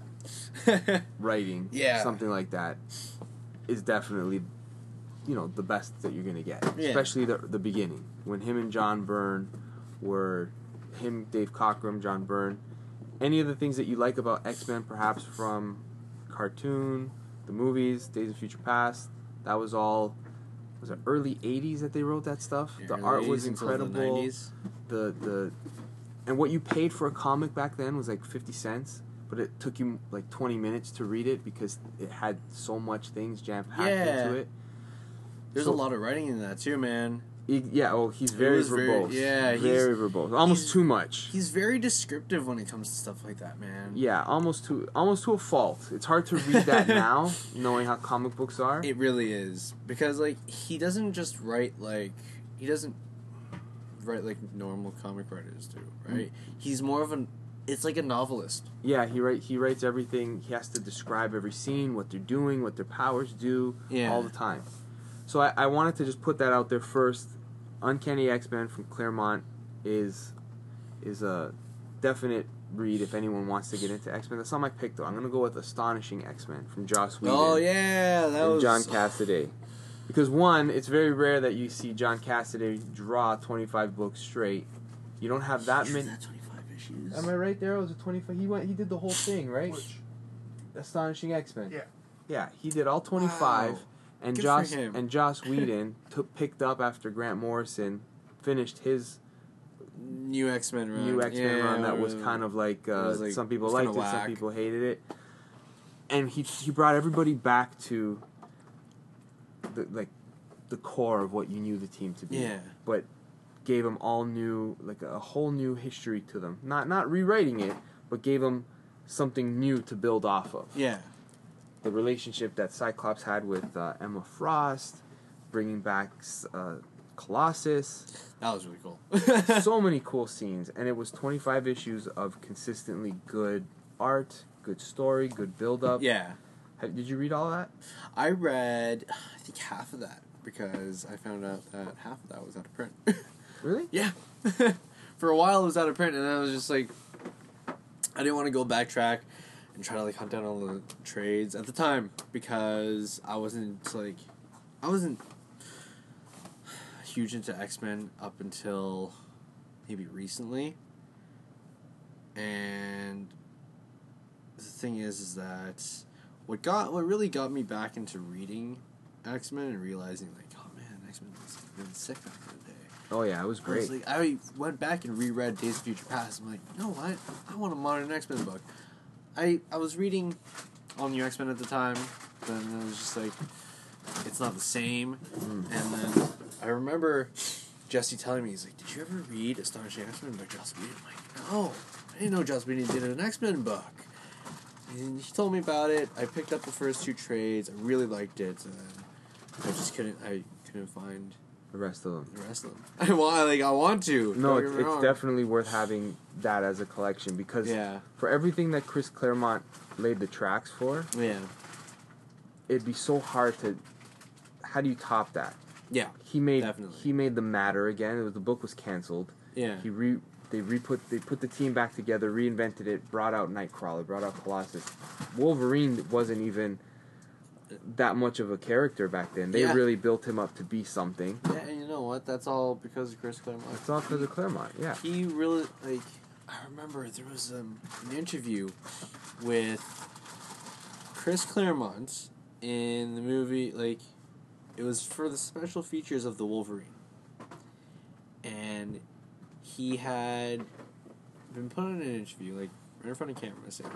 writing, Yeah. something like that, is definitely, the best that you're going to get. Yeah. Especially the beginning, when him and John Byrne were, Dave Cockrum, John Byrne, any of the things that you like about X-Men, perhaps from cartoon, the movies, Days of Future Past, that was all, was it early 80s that they wrote that stuff? The art was incredible. The 90s. The and what you paid for a comic back then was like 50 cents, but it took you like 20 minutes to read it because it had so much things jam-packed Yeah. into it. There's So- a lot of writing in that too, man. He's very was very- verbose. yeah, very verbose. Almost he's- too much. He's very descriptive when it comes to stuff like that, man. Yeah, almost to a fault. It's hard to read that now, knowing how comic books are. It really is. Because, like, he doesn't just write, like... He doesn't write like normal comic writers do, right? He's more of an... It's like a novelist. Yeah, he writes everything. He has to describe every scene, what they're doing, what their powers do, all the time. So I wanted to just put that out there first. Uncanny X-Men from Claremont is a definite read if anyone wants to get into X-Men. That's not my pick, though. I'm going to go with Astonishing X-Men from Joss Whedon. Oh, yeah! That and was... John Cassaday. Because, one, it's very rare that you see John Cassaday draw 25 books straight. You don't have that many... 25 issues. Am I right there? It was a 25... He did the whole thing, right? Which? Astonishing X-Men. Yeah. Yeah, he did all 25. Wow. And Good for him. Joss Whedon picked up after Grant Morrison finished his New X-Men run. new X-Men run that was really- kind of like, was like- some people it was liked it, kinda some whack. people hated it. And he brought everybody back to the core of what you knew the team to be. Yeah. But gave them all new, like a whole new history to them. Not rewriting it, but gave them something new to build off of. Yeah. The relationship that Cyclops had with Emma Frost, bringing back Colossus. That was really cool. So many cool scenes, and it was 25 issues of consistently good art, good story, good build-up. Yeah. Did you read all that? I read, I think, half of that because I found out that half of that was out of print. Really? Yeah. For a while it was out of print, and I was just like, I didn't want to go backtrack and try to like hunt down all the trades at the time because I wasn't huge into X-Men up until maybe recently. And the thing is that what really got me back into reading X-Men and realizing like, oh man, X-Men was really sick back in the day. Oh yeah, it was I great. was like, I went back and reread Days of Future Past. I'm like, you know what? I want a modern X-Men book. I was reading All New X-Men at the time, then it was just like, it's not the same. And then I remember Jesse telling me, he's like, did you ever read Astonishing X-Men by Joss Whedon? I'm like, no, I didn't know Joss Whedon did an X-Men book. And he told me about it. I picked up the first two trades. I really liked it. And I just couldn't find The rest of them. the rest of them. I want to. No, Don't get me it's wrong. definitely worth having that as a collection because Yeah. for everything that Chris Claremont laid the tracks for, Yeah. it'd be so hard to. How do you top that? Yeah. He made Definitely. the Matter again. The book was canceled. Yeah. They put the team back together, reinvented it, brought out Nightcrawler, brought out Colossus. Wolverine wasn't even that much of a character back then. They Yeah. really built him up to be something. Yeah, and you know what? That's all because of Chris Claremont. It's all because of Claremont. Yeah. He really, like, I remember there was an interview with Chris Claremont in the movie, like, it was for the special features of the Wolverine. And he had been put on an interview, like, right in front of camera, saying,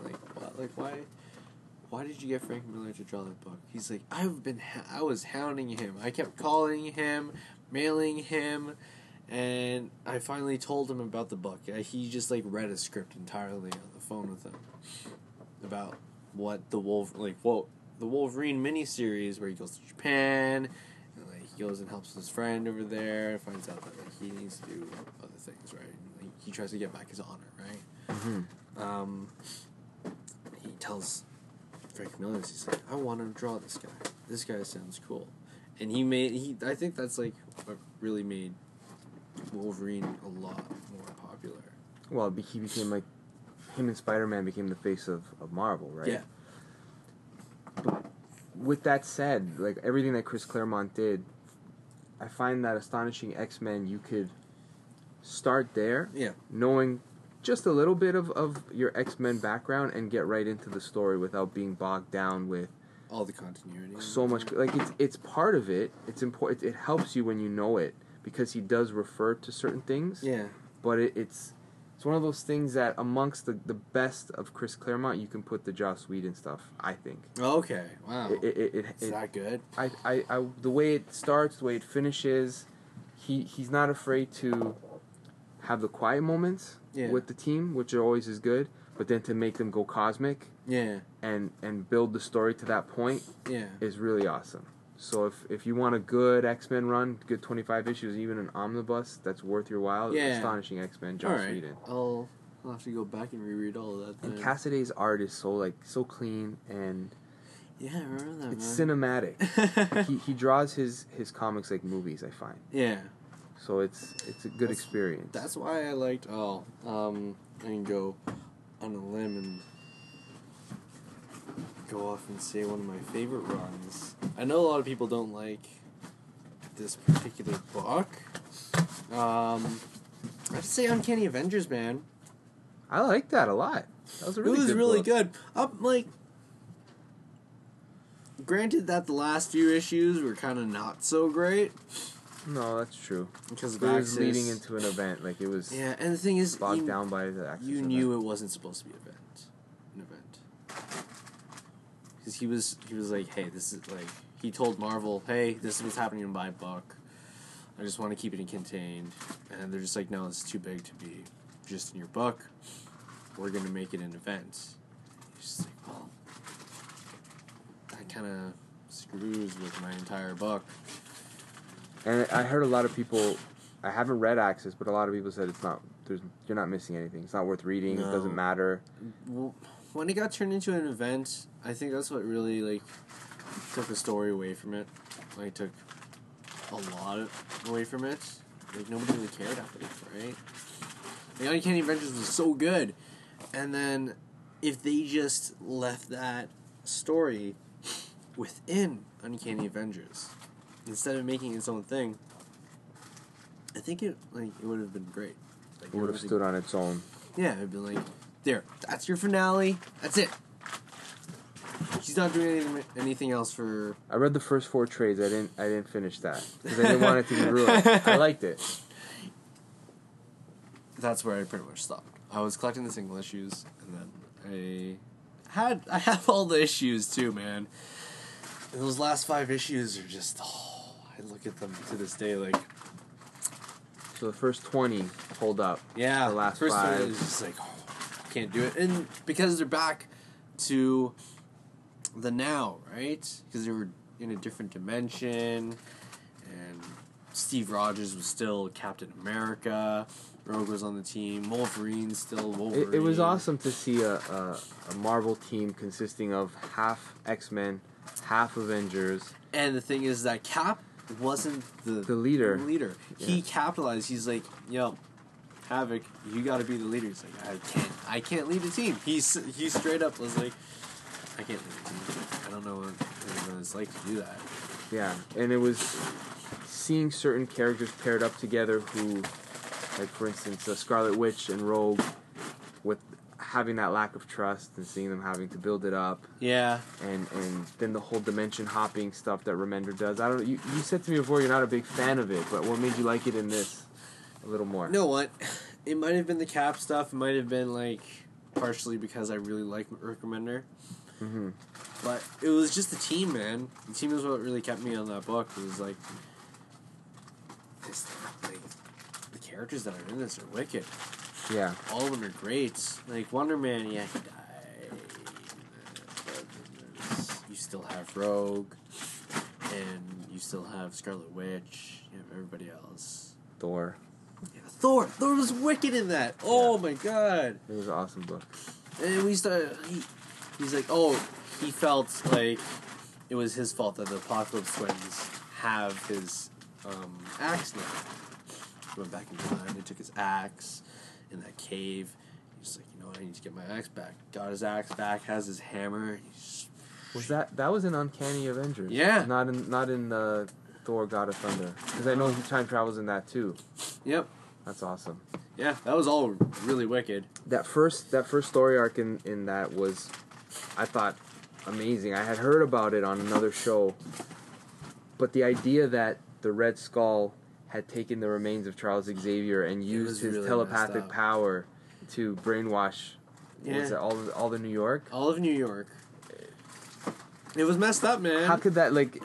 why did you get Frank Miller to draw that book? He's like, I was hounding him. I kept calling him, mailing him, and I finally told him about the book. He just, like, read a script entirely on the phone with him about what the Wolverine miniseries where he goes to Japan and like he goes and helps his friend over there and finds out that like he needs to do other things, right? Like, he tries to get back his honor, right? Mm-hmm. He tells Frank Miller, he's like, I want to draw this guy. This guy sounds cool. And I think that's like what really made Wolverine a lot more popular. Well, he became like, him and Spider-Man became the face of Marvel, right? Yeah. But with that said, like everything that Chris Claremont did, I find that Astonishing X-Men, you could start there, Yeah. knowing just a little bit of your X-Men background and get right into the story without being bogged down with All the continuity. so much. Like it's part of it. It's important. It helps you when you know it because he does refer to certain things. Yeah. But it's one of those things that amongst the best of Chris Claremont, you can put the Joss Whedon stuff. I think. Okay. Wow. Is It that good? I the way it starts, the way it finishes, he's not afraid to have the quiet moments with the team, which are always is good, but then to make them go cosmic Yeah. and build the story to that point Yeah. is really awesome. So if you want a good X-Men run, good 25 issues, even an omnibus that's worth your while, Yeah. Astonishing X-Men, All Joss right. Whedon. I'll have to go back and reread all of that. And Then. Cassaday's art is so clean and Yeah, I remember that. it's man. cinematic. he draws his comics like movies, I find. Yeah. So it's a good experience. That's why I liked. I can go on a limb and go off and say one of my favorite runs. I know a lot of people don't like this particular book. I'd say Uncanny Avengers, man. I like that a lot. That was a really It was good really book. good. Granted that the last few issues were kind of not so great No, that's true. because of It was Axis. leading into an event, like it was Yeah, and the thing is, bogged down by the Axis you event. knew it wasn't supposed to be an event. Because he was like, hey, this is like, he told Marvel, hey, this is what's happening in my book. I just want to keep it contained. And they're just like, no, it's too big to be just in your book. We're going to make it an event. He's just like, well, that kind of screws with my entire book. And I heard a lot of people. I haven't read Axis, but a lot of people said it's not. You're not missing anything. It's not worth reading. No. It doesn't matter. Well, when it got turned into an event, I think that's what really like took the story away from it. Like took a lot away from it. Like nobody really cared after it, right? The Uncanny Avengers was so good, and then if they just left that story within Uncanny Avengers instead of making its own thing, I think it would have been great. Like, It would have stood on its own. Yeah, it'd be like, there, that's your finale. That's it. She's not doing anything else for. I read the first 4 trades. I didn't finish that because I didn't want it to be ruined. I liked it. That's where I pretty much stopped. I was collecting the single issues, and then I have all the issues too, man. And those last 5 issues are just, I look at them to this day like, So the first 20 hold up. yeah, The last first 5. one is just like, can't do it, and because they're back to the now, right? Because they were in a different dimension, and Steve Rogers was still Captain America. Rogue was on the team. Wolverine's still Wolverine. It was awesome to see a Marvel team consisting of half X-Men, half Avengers. And the thing is that Cap wasn't the leader. He Yeah. capitalized. He's like, yo, Havoc, you got to be the leader. He's like, I can't lead a team. He straight up was like, I can't lead a team. I don't know what it's like to do that. Yeah, and it was seeing certain characters paired up together who, like for instance, Scarlet Witch and Rogue, with having that lack of trust and seeing them having to build it up, Yeah. and then the whole dimension hopping stuff that Remender does. I don't. You said to me before you're not a big fan of it, but what made you like it in this a little more? You know what? It might have been the Cap stuff. It might have been like partially because I really like Rick Remender. Mm-hmm. But it was just the team, man. The team is what really kept me on that book. It was like, the characters that are in this are wicked. Yeah. All of them are great. Like Wonder Man, yeah, he died. still have Rogue, and you still have Scarlet Witch. You have everybody else. Thor. Yeah, Thor was wicked in that. Oh my god! It was an awesome book. And we started. He's like, oh, he felt like it was his fault that the Apocalypse Twins have his axe now. He went back in time. They took his axe in that cave. He's like, you know, I need to get my axe back. Got his axe back. Has his hammer. That was in Uncanny Avengers? Yeah. Not in Thor: God of Thunder, because I know he time travels in that too. Yep. That's awesome. Yeah, that was all really wicked. That first story arc in that was, I thought, amazing. I had heard about it on another show, but the idea that the Red Skull had taken the remains of Charles Xavier and used his really telepathic messed up. power to brainwash, what was it, all of New York? All of New York. It was messed up, man. How could that, like,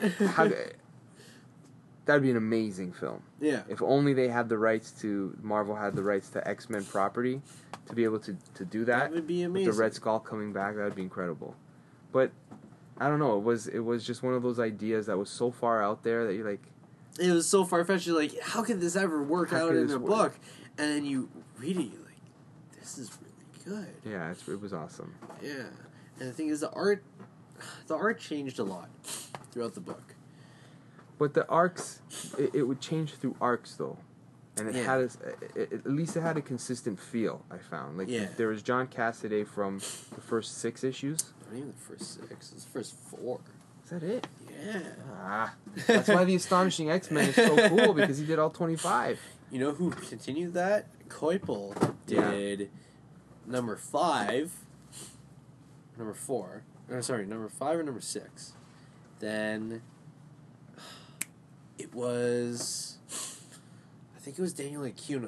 that'd be an amazing film. Yeah. If only they had the rights to, Marvel had the rights to X-Men property, to be able to do that. That would be amazing. With the Red Skull coming back, that would be incredible. But, I don't know, it was just one of those ideas that was so far out there that you're like... It was so far-fetched, you're like, how could this ever work How out could in this a work? book? And then you read it, you're like, this is really good. Yeah, it was awesome. Yeah. And the thing is, the art changed a lot throughout the book. But the arcs, it would change through arcs though, and it had at least it had a consistent feel. I found there was John Cassaday from the first 6 issues. Not even the first 6. It's the first 4. Is that it? Yeah. That's why the Astonishing X-Men is so cool, because he did all 25. You know who continued that? Koipel did number 5, number 4. Number 5 or number 6. Then it was, I think it was Daniel Acuna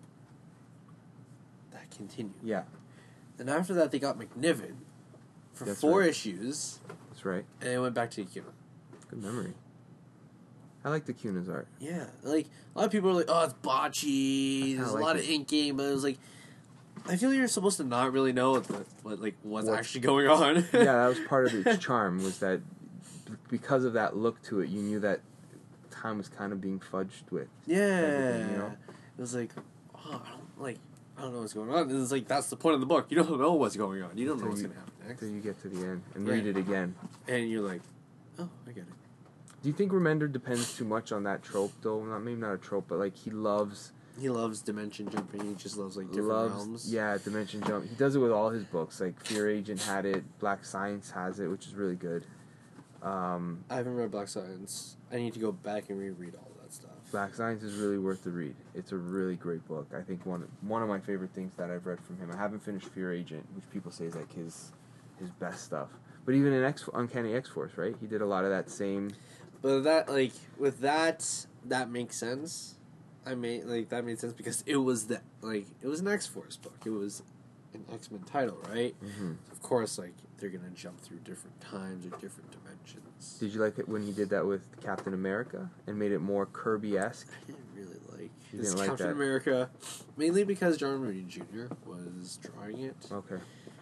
that continued. Yeah, Then after that, they got McNiven for That's 4 right. issues, that's right. and it went back to Acuna. Good memory. I like the Cuna's art. Yeah, like a lot of people are like, "Oh, it's botchy." There's a like lot it. of inking, but it was like, I feel you're supposed to not really know what's actually going on. Yeah, that was part of its charm, was that because of that look to it, you knew that time was kind of being fudged with. Yeah, everything, you know? It was like, oh, I don't know what's going on. It's like that's the point of the book. You don't know what's going on. You don't know what's going to happen next, Until you get to the end and Yeah. read it again. and you're like, oh, I get it. Do you think Remender depends too much on that trope, though? Maybe not a trope, but like he loves dimension jumping. He just loves like different realms. Yeah, dimension jump. He does it with all his books. Like Fear Agent had it, Black Science has it, which is really good. I haven't read Black Science. I need to go back and reread all that stuff. Black Science is really worth the read. It's a really great book. I think one of my favorite things that I've read from him. I haven't finished Fear Agent, which people say is like his best stuff. But even in Uncanny X-Force, right? He did a lot of that same. But that makes sense. That made sense because it was an X-Force book. It was an X-Men title, right? Mm-hmm. Of course, they're gonna jump through different times or different dimensions. Did you like it when he did that with Captain America and made it more Kirby-esque? I didn't really like You this didn't like Captain that? America, mainly because John Romita Jr. was drawing it. Okay.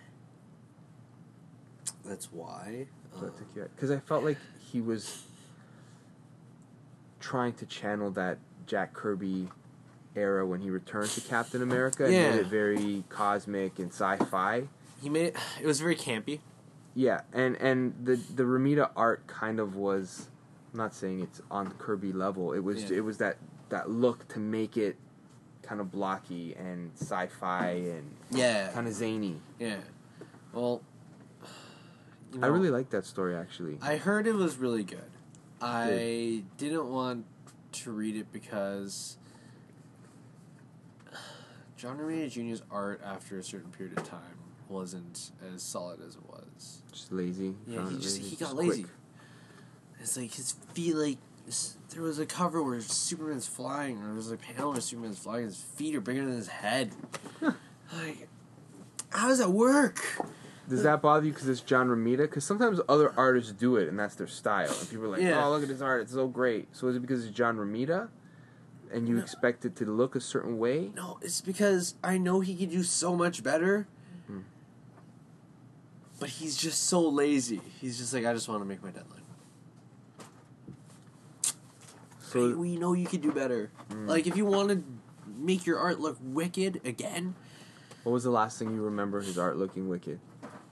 That's why. Because I felt like he was trying to channel that Jack Kirby era when he returned to Captain America and Yeah. made it very cosmic and sci-fi. He made it was very campy. Yeah, and the Romita art kind of was, I'm not saying it's on Kirby level. It was that look to make it kind of blocky and sci-fi and kind of zany. Yeah. Well, I really like that story actually. I heard it was really good. I didn't want to read it because John Romita Jr.'s art after a certain period of time wasn't as solid as it was. Just lazy. Yeah, Found it he got just lazy. quick. It's like his feet, there was a cover where Superman's flying, or there was a panel where Superman's flying, his feet are bigger than his head. Like, how does that work? Does that bother you because it's John Romita? Because sometimes other artists do it and that's their style. And people are like, oh, look at his art, it's so great. So is it because it's John Romita and you expect it to look a certain way? No, it's because I know he could do so much better. But he's just so lazy. He's just like, I just want to make my deadline. So Hey, we know you could do better. Like, if you want to make your art look wicked again. what was the last thing you remember his art looking wicked?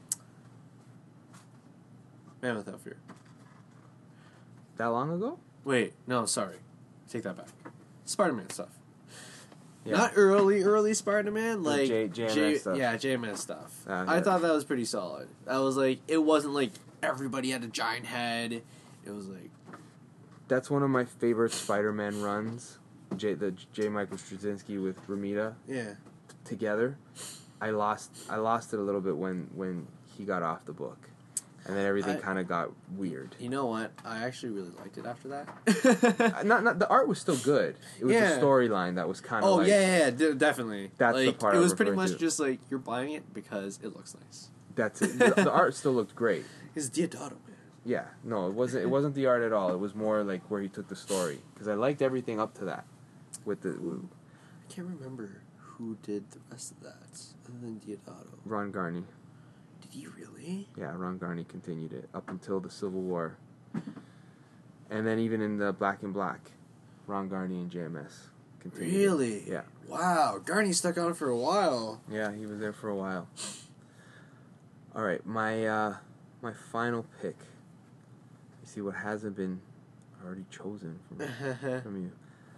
Man Without Fear. That long ago? Wait, no, sorry. Take that back. Spider-Man stuff. Yeah. Not early Spider-Man, The like JMS stuff. Yeah, JMS stuff. Ah, I yeah. thought that was pretty solid. That was like, it wasn't like everybody had a giant head. It was like, That's one of my favorite Spider-Man runs. The J. Michael Straczynski with Romita yeah. together. I lost it a little bit when he got off the book, and then everything I- kind of got weird. You know what? I actually really liked it after that. Not the art was still good. It was Yeah. the storyline that was kind of Oh, like, yeah, definitely. That's the like, part it I'm was pretty referring much to. just like, you're buying it because it looks nice. That's it. The art still looked great. It's Diodato, man. Yeah, no, it wasn't the art at all. It was more like where he took the story, because I liked everything up to that. With the I can't remember who did the rest of that other than Diodato. Ron Garney. Did he really? Yeah, Ron Garney continued it up until the Civil War. And then even in the Black and Black, Ron Garney and JMS continued it. Really? Yeah. Wow, Garney stuck on for a while. Yeah, he was there for a while. All right, my final pick. You see what hasn't been already chosen from you.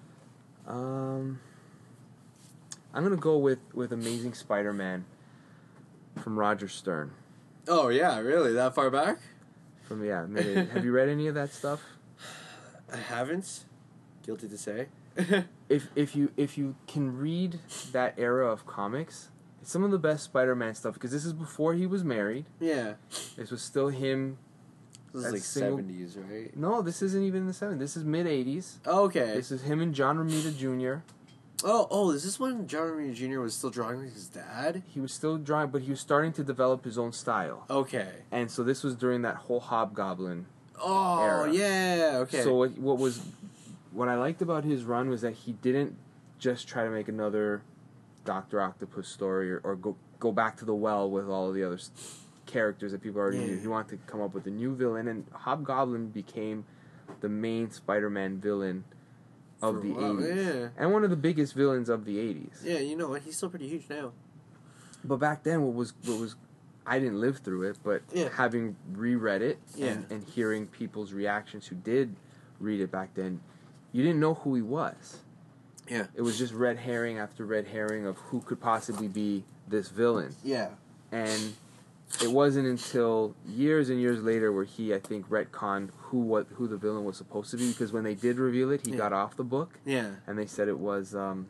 I'm gonna go with Amazing Spider-Man from Roger Stern. Oh yeah, really? That far back? From have you read any of that stuff? I haven't. Guilty to say. If you can read that era of comics, it's some of the best Spider-Man stuff, because this is before he was married. Yeah. This was still him. This is That's like single- 70s, right? No, this isn't even the 70s. This is mid-80s. Okay. This is him and John Romita Jr. Oh, is this when John Romita Jr. was still drawing like his dad? He was still drawing, but he was starting to develop his own style. Okay. And so this was during that whole Hobgoblin. Oh, Era. yeah, okay. So what I liked about his run was that he didn't just try to make another Dr. Octopus story or go back to the well with all of the other characters that people already knew. He wanted to come up with a new villain, and Hobgoblin became the main Spider-Man villain of For a the while, 80s. yeah. And one of the biggest villains of the 80s. Yeah, you know what? He's still pretty huge now. But back then, what was I didn't live through it, but Yeah. having reread it Yeah. and hearing people's reactions who did read it back then, you didn't know who he was. Yeah. It was just red herring after red herring of who could possibly be this villain. Yeah. And it wasn't until years and years later where he, I think, retconned who the villain was supposed to be, because when they did reveal it, he Yeah. got off the book, Yeah. and they said it was was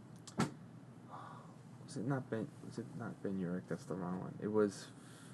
it not Ben Urich? That's the wrong one. It was.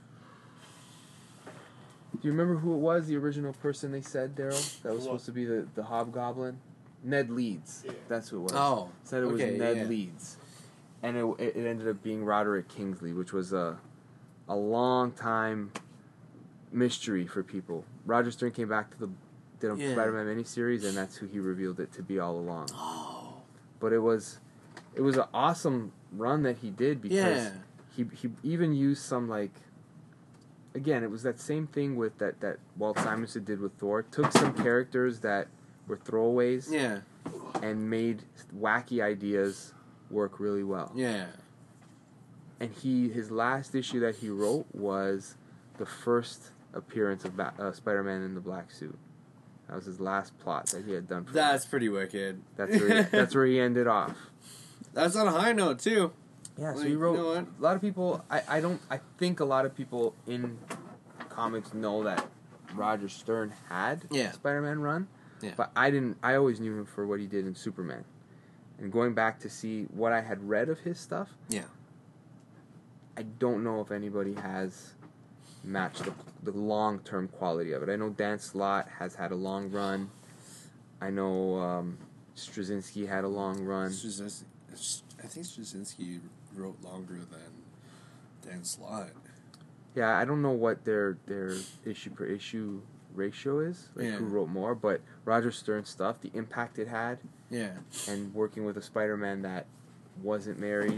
Do you remember who it was? The original person they said, Daryl, that was supposed to be the Hobgoblin? Ned Leeds. Yeah. That's who it was. Oh. Said it was okay, Ned yeah. Leeds, and it ended up being Roderick Kingsley, which was a long time mystery for people. Roger Stern came back to did a Yeah. Spider-Man miniseries, and that's who he revealed it to be all along. Oh. But it was an awesome run that he did, because Yeah. he even used some, like, again, it was that same thing with that Walt Simonson did with Thor. Took some characters that were throwaways Yeah. and made wacky ideas work really well. Yeah. And his last issue that he wrote was the first appearance of Spider-Man in the black suit. That was his last plot that he had done for That's pretty wicked. that's where he ended off. That's on a high note too. Yeah, so Like, he wrote you know what? a lot of people. I think a lot of people in comics know that Roger Stern had Yeah. a Spider-Man run, Yeah. but I didn't. I always knew him for what he did in Superman, and going back to see what I had read of his stuff. Yeah. I don't know if anybody has matched the long-term quality of it. I know Dan Slott has had a long run. I know Straczynski had a long run. I think Straczynski wrote longer than Dan Slott. Yeah, I don't know what their issue per issue ratio is, like Yeah. who wrote more, but Roger Stern's stuff, the impact it had, Yeah. and working with a Spider-Man that wasn't married,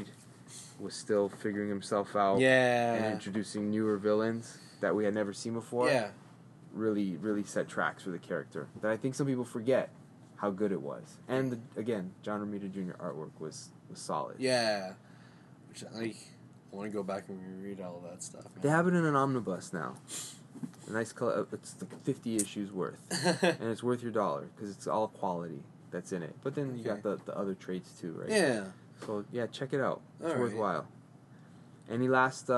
was still figuring himself out and Yeah. introducing newer villains that we had never seen before. Yeah. Really, really set tracks for the character that I think some people forget how good it was. And again, John Romita Jr. artwork was solid. Yeah. Which, like, I want to go back and reread all of that stuff. Man. They have it in an omnibus now. A nice color. It's like 50 issues worth, and it's worth your $1 because it's all quality that's in it. But then you got the other trades too, right? Yeah. So yeah, check it out. It's All right. worthwhile. Any last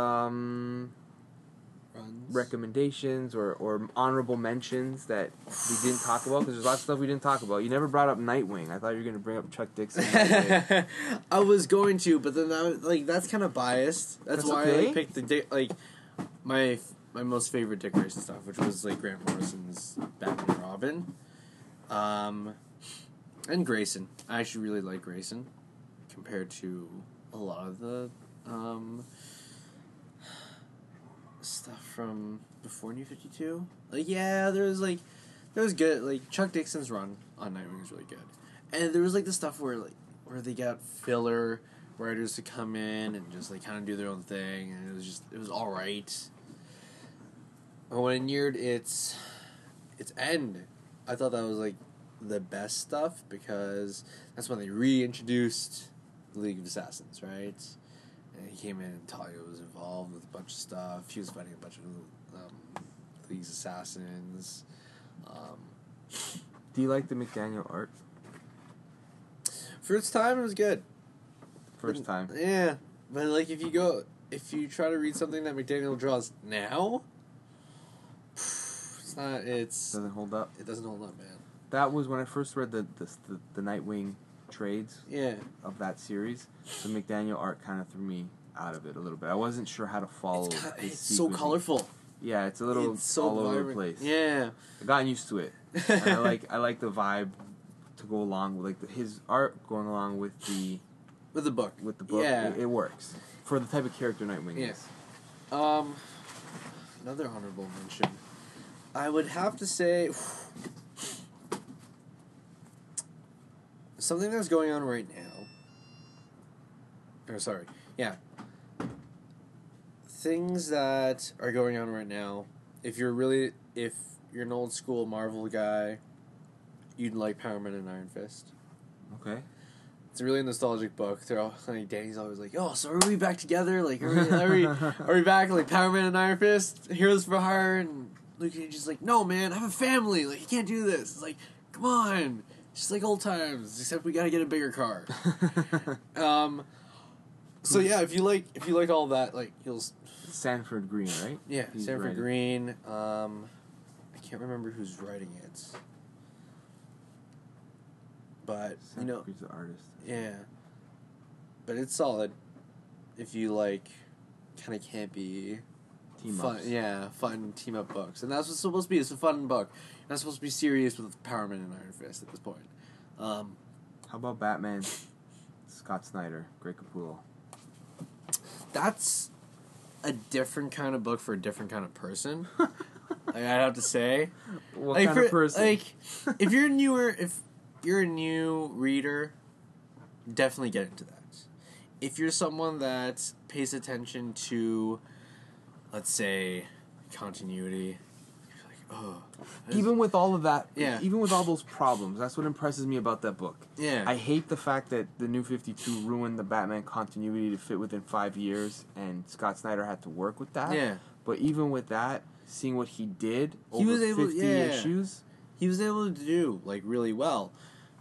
Runs. recommendations or honorable mentions that we didn't talk about? Because there's lots of stuff we didn't talk about. You never brought up Nightwing. I thought you were going to bring up Chuck Dixon. I was going to, but then that's kind of biased. That's why okay. I picked my most favorite Dick Grayson stuff, which was like Grant Morrison's Batman and Robin, and Grayson. I actually really like Grayson compared to a lot of the stuff from before New 52. Like, yeah, there was good. Like, Chuck Dixon's run on Nightwing was really good, and there was like the stuff where they got filler writers to come in and just like kind of do their own thing, and it was all right. But when it neared its end, I thought that was like the best stuff because that's when they reintroduced the League of Assassins, right? And he came in and Talia was involved with a bunch of stuff. He was fighting a bunch of League's Assassins. Do you like the McDaniel art? For its time, it was good. First time. Yeah, but like if you try to read something that McDaniel draws now, Doesn't hold up. it doesn't hold up, man. That was when I first read the Nightwing trades Yeah. of that series. The McDaniel art kind of threw me out of it a little bit. I wasn't sure how to follow. It's his so sequencing. colorful. Yeah, it's a little It's so all over the vibrant. place. Yeah. I've gotten used to it. And I like the vibe to go along with his art going along with the With the book. Yeah. It works for the type of character Nightwing Yeah. is. Another honorable mention. I would have to say something that's going on right now. Or sorry, yeah. Things that are going on right now. If you're an old school Marvel guy, you'd like Power Man and Iron Fist. Okay. It's a really nostalgic book. They're all like Danny's always like, "Oh, so are we back together? Like, are we back like Power Man and Iron Fist, heroes for hire?" And Luke Cage's like, "No, man, I have a family. Like, you can't do this." It's like, come on, it's just like old times. Except we gotta get a bigger car. So yeah, if you like all that, like you'll Sanford Green, right? yeah, He's Sanford writing. Green. I can't remember who's writing it, but Sanford Green's the artist. yeah, but it's solid. If you like, kind of campy, Team fun, ups. yeah, fun team up books, and that's what's supposed to be. It's a fun book. You're not supposed to be serious with Power Man and Iron Fist at this point. How about Batman? Scott Snyder, Greg Capullo. That's a different kind of book for a different kind of person. I'd have to say. What Like, kind of person? Like, if you're a new reader, definitely get into that. If you're someone that pays attention to, let's say, continuity, you're like, oh. Even with all of that, Yeah. even with all those problems, that's what impresses me about that book. Yeah. I hate the fact that the New 52 ruined the Batman continuity to fit within 5 years, and Scott Snyder had to work with that. Yeah. But even with that, seeing what he did He over was able- 50 yeah. issues, He was able to do, like, really well.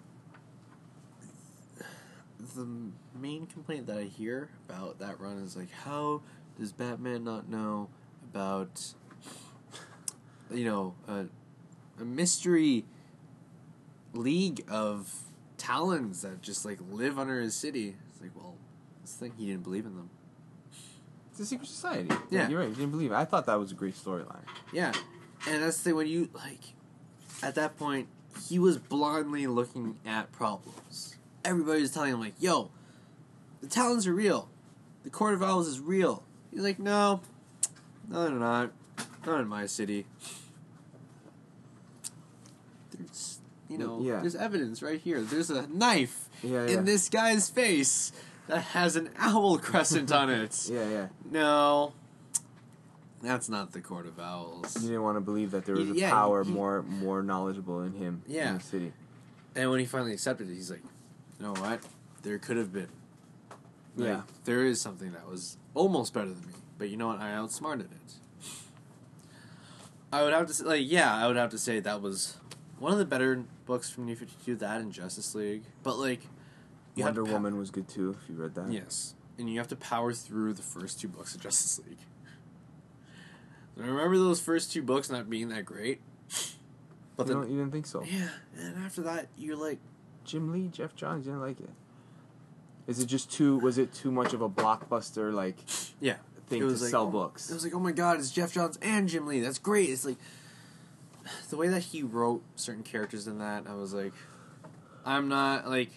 The main complaint that I hear about that run is, like, how does Batman not know about, a mystery league of Talons that just, like, live under his city? It's like, well, this thing, he didn't believe in them. it's a secret society. Yeah. You're right. You didn't believe it. I thought that was a great storyline. Yeah, and that's the thing, when you, like, at that point, he was blindly looking at problems. Everybody was telling him, like, yo, the Talons are real. The Court of Owls is real. He's like, no, they're not. Not in my city. There's, Yeah. there's evidence right here. There's a knife Yeah, in this guy's face. that has an owl crescent on it. Yeah. No, that's not the Court of Owls. You didn't want to believe that there was a Yeah, power more knowledgeable in him Yeah. in the city. And when he finally accepted it, he's like, you know what? There could have been. Like, Yeah. there is something that was almost better than me. But you know what? I outsmarted it. I would have to say, I would have to say that was one of the better books from New 52, that and Justice League. But, like, you have Wonder to Woman was good too, if you read that. Yes. And you have to power through the first 2 books of Justice League. I remember those first 2 books not being that great. But You, then, you didn't think so? yeah, and after that, you're like, Jim Lee, Jeff Johns, you didn't like it. Was it too much of a blockbuster, like, yeah. thing It to was like, sell oh, books? It was like, oh my god, it's Jeff Johns and Jim Lee. That's great. It's like, the way that he wrote certain characters in that, I was like, I'm not, like,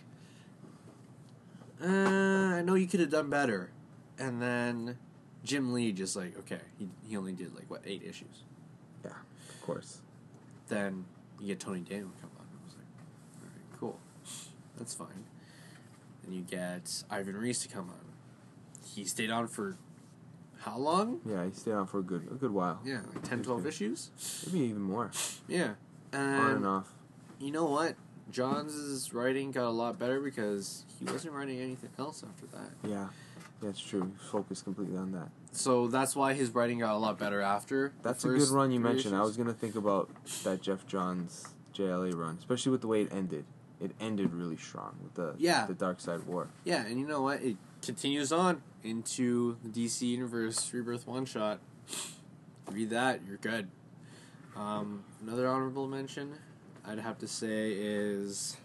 I know you could have done better. And then Jim Lee just like, okay, he only did like, 8 issues. Yeah, of course. Then you get Tony Daniel come on. I was like, alright, cool. That's fine. Then you get Ivan Reis to come on. He stayed on for how long? Yeah, he stayed on for a good while. Yeah, like 10, 12 issues? Maybe even more. Yeah. On and And off. you know what? Johns' writing got a lot better because he wasn't writing anything else after that. Yeah, that's true. He focused completely on that. So that's why his writing got a lot better after. That's the a good first run you 3 mentioned. I issues. was going to think about that Jeff Johns JLA run, especially with the way it ended. It ended really strong with the Dark Side War. Yeah, and you know what? It continues on into the DC Universe Rebirth one-shot. Read that, you're good. Another honorable mention I'd have to say is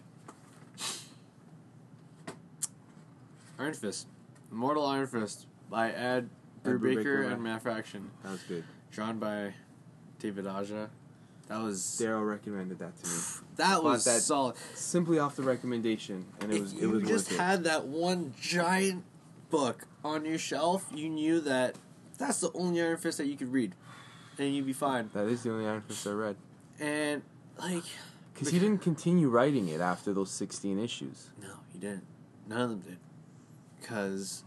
Iron Fist. Immortal Iron Fist by Ed Brubaker and Matt Fraction. That was good. Drawn by David Aja. That was Daryl recommended that to me. that was that solid. Simply off the recommendation, and it was You just worth it. had that one giant book on your shelf, you knew that that's the only Iron Fist that you could read, and you'd be fine. That is the only Iron Fist I read. And like, Because he didn't continue writing it after those 16 issues. no, he didn't. None of them did. Because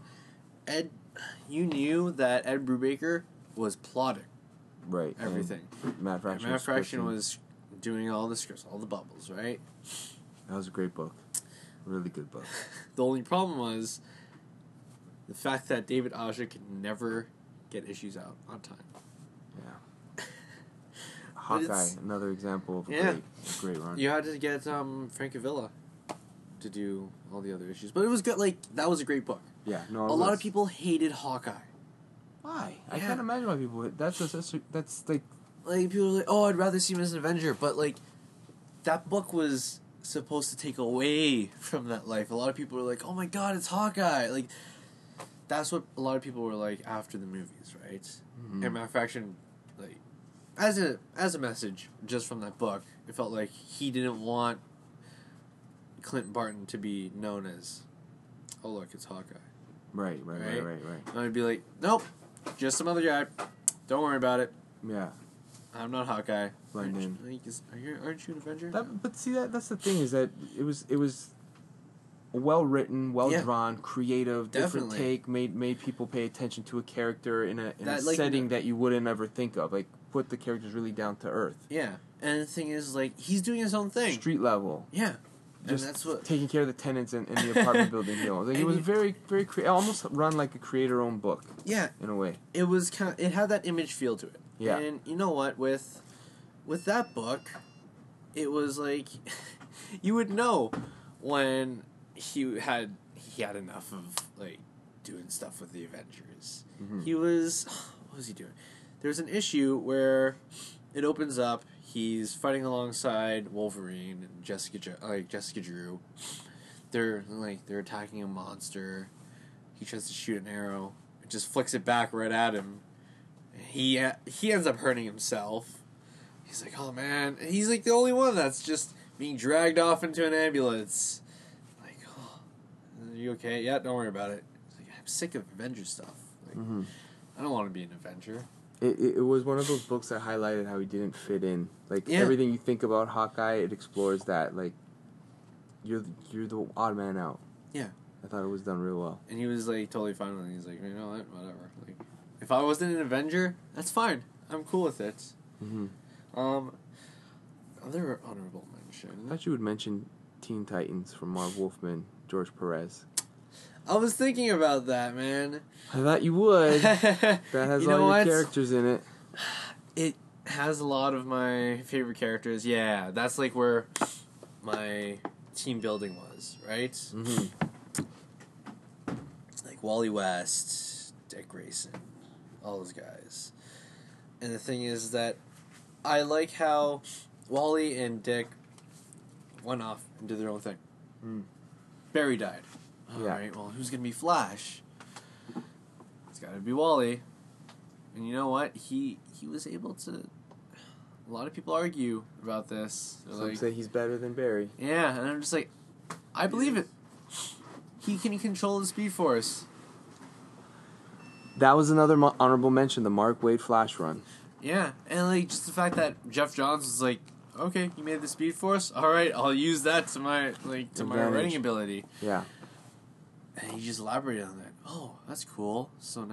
you knew that Ed Brubaker was plotting Right. and everything. Matt Fraction. Matt Fraction scripting. was doing all the scripts, all the bubbles, right? That was a great book. Really good book. The only problem was the fact that David Aja could never get issues out on time. Yeah. Hawkeye, it's- another example of a Yeah. great run. You had to get Frank Avila to do all the other issues, but it was good. Like, that was a great book. Yeah. No. A lot of people hated Hawkeye. Why? I Yeah. can't imagine why people. That's like. Like, people were like, "Oh, I'd rather see him as an Avenger," but like, that book was supposed to take away from that life. A lot of people were like, "Oh my God, it's Hawkeye!" Like, that's what a lot of people were like after the movies, right? Mhm. And Matt Fraction, like, as a message just from that book, it felt like he didn't want Clint Barton to be known as, "Oh look, it's Hawkeye." Right. Right? Right. And I'd be like, "Nope, just some other guy. Don't worry about it. Yeah. I'm not Hawkeye." Blend in. Aren't you an Avenger? But see that's the thing is that it was well written, well Yeah. drawn, creative, different Definitely. take, made people pay attention to a character in a That, like, setting that you wouldn't ever think of. Like put the characters really down to earth. Yeah, and the thing is, like, he's doing his own thing. Street level. Yeah, and Just that's what. taking care of the tenants in the apartment building. You know, like it And was you- very, very almost run like a creator-owned book Yeah, in a way. it was kind. It had that image feel to it. Yeah. And you know what? With that book, it was like you would know when he had enough of like doing stuff with the Avengers. Mhm. He was what was he doing? There's an issue where it opens up. He's fighting alongside Wolverine and Jessica Drew. They're attacking a monster. He tries to shoot an arrow. It just flicks it back right at him. He ends up hurting himself. He's like, oh man. And he's like the only one that's just being dragged off into an ambulance. Like, oh, are you okay? Yeah, don't worry about it. He's like, I'm sick of Avenger stuff. Like, Mhm. I don't want to be an Avenger. It was one of those books that highlighted how he didn't fit in. Like Yeah. everything you think about Hawkeye, it explores that. Like you're the odd man out. Yeah. I thought it was done real well. And he was like totally fine with it. He's like, you know what, whatever. Like, if I wasn't an Avenger, that's fine. I'm cool with it. Mm-hmm. Other honorable I mention. thought you would mention Teen Titans from Marv Wolfman, George Perez. I was thinking about that, man. I thought you would. That has You all know your what? characters in it. It has a lot of my favorite characters. Yeah, that's like where my team building was, right? Mm-hmm. Like Wally West, Dick Grayson, all those guys. And the thing is that I like how Wally and Dick went off and did their own thing. Mm. Barry died. Yeah. Alright, well, who's gonna be Flash? It's gotta be Wally. And you know what? He was able to... A lot of people argue about this. They're Some like, say he's better than Barry. yeah, and I'm just like, I believe it. He can control the Speed Force. That was another honorable mention, the Mark Waid Flash run. Yeah, and like just the fact that Jeff Johns was like, okay, you made the Speed Force. All right, I'll use that to my my Advantage. writing ability. Yeah. And he just elaborated on that. Oh, that's cool. So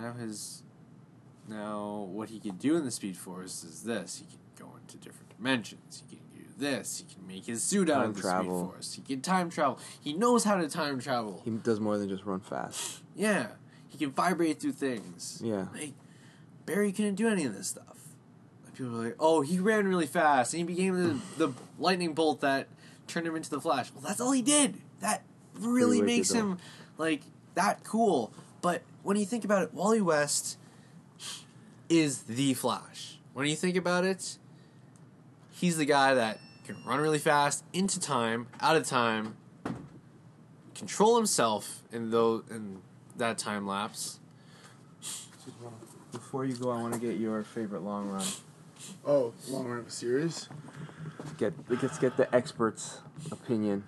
now what he can do in the Speed Force is this. He can go into different dimensions. He can do this. He can make his suit out Time of the travel. Speed Force. He can time travel. He knows how to time travel. He does more than just run fast. Yeah, he can vibrate through things. Yeah. Like Barry couldn't do any of this stuff. Like, people are like, oh, he ran really fast and he became the lightning bolt that turned him into the Flash. Well, that's all he did. That really Pretty wicked, makes him like that cool. But when you think about it, Wally West is the Flash. When you think about it, he's the guy that can run really fast into time, out of time, control himself in that time lapse. Before you go, I want to get your favorite long run. Oh, long run of a series? Let's get the expert's opinion.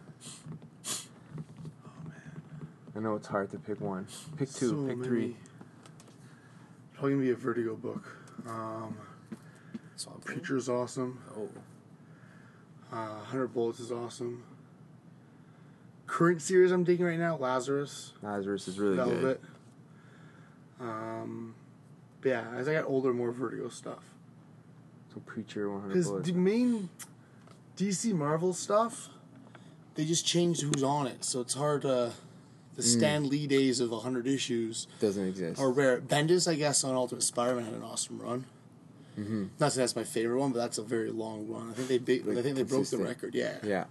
I know it's hard to pick one. Pick two. So pick many. three. Probably gonna be a Vertigo book. Swamp Thing. Preacher's awesome. Oh. 100 Bullets is awesome. Current series I'm taking right now, Lazarus. Lazarus is really Velvet. good. But yeah, as I got older, more Vertigo stuff. So Preacher, 100 Because bullets. the main DC Marvel stuff, they just changed who's on it, so it's hard to... The Stan Lee days of 100 issues Doesn't exist. are rare. Bendis, I guess, on Ultimate Spider-Man had an awesome run. Mm-hmm. Not saying that's my favorite one, but that's a very long run. I think they broke the consistent. record. Yeah. Yeah.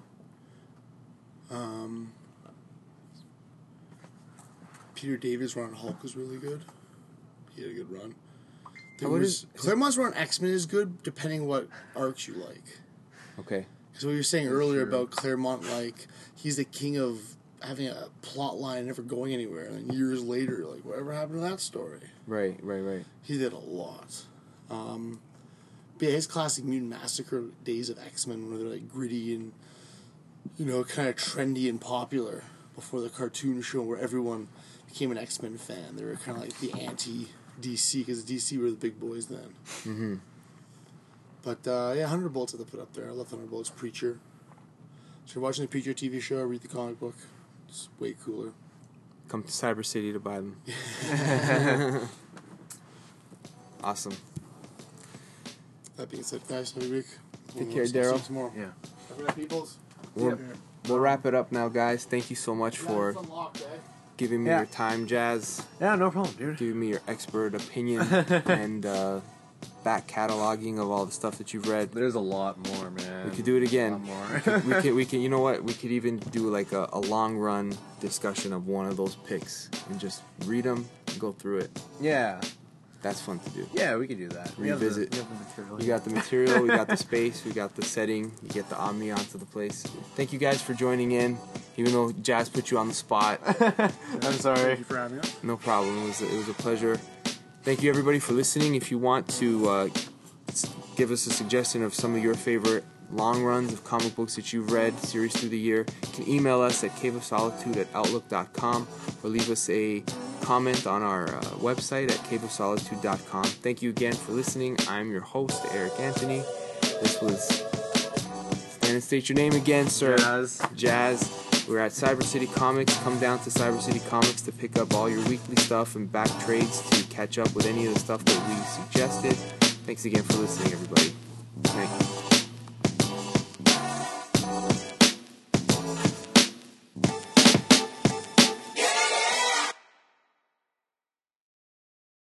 Peter David's run on Hulk was really good. He had a good run. What Claremont's run on X-Men is good, depending what arcs you like. Okay. Because what you were saying earlier about Claremont, like, he's the king of having a plot line never going anywhere, and then years later, like, whatever happened to that story? Right. He did a lot. But yeah, his classic Mutant Massacre days of X-Men, where they're like gritty and, you know, kind of trendy and popular before the cartoon show where everyone became an X-Men fan. They were kind of like the anti-DC, because DC were the big boys then. Mm-hmm. But yeah, 100 Bullets that they put up there. I love 100 Bullets. Preacher. So you're watching the Preacher TV show, read the comic book. It's way cooler. Come to Cyber City to buy them. Awesome. That being said, guys, have a week. Take care, See you Daryl. tomorrow. Yeah. Have a good peoples. We'll wrap it up now, guys. Thank you so much for giving me your time, Jazz. Yeah, no problem, dude. Giving me your expert opinion and back cataloging of all the stuff that you've read. There's a lot more, man. We could do it again. A lot more. we can. You know what? We could even do like a long run discussion of one of those picks and just read them and go through it. Yeah. That's fun to do. Yeah, we could do that. Revisit. We have the material. We got the material, we got the space, we got the setting, you get the ambiance of the place. Thank you guys for joining in, even though Jazz put you on the spot. I'm sorry. Thank you for having me. No problem. It was a pleasure. Thank you everybody for listening. If you want to give us a suggestion of some of your favorite long runs of comic books that you've read series through the year, you can email us at caveofsolitude@outlook.com or leave us a comment on our website at caveofsolitude.com. Thank you again for listening. I'm your host, Eric Anthony. This was... Stand and state your name again, sir. Jazz. Jazz. We're at Cyber City Comics. Come down to Cyber City Comics to pick up all your weekly stuff and back trades to catch up with any of the stuff that we suggested. Thanks again for listening, everybody.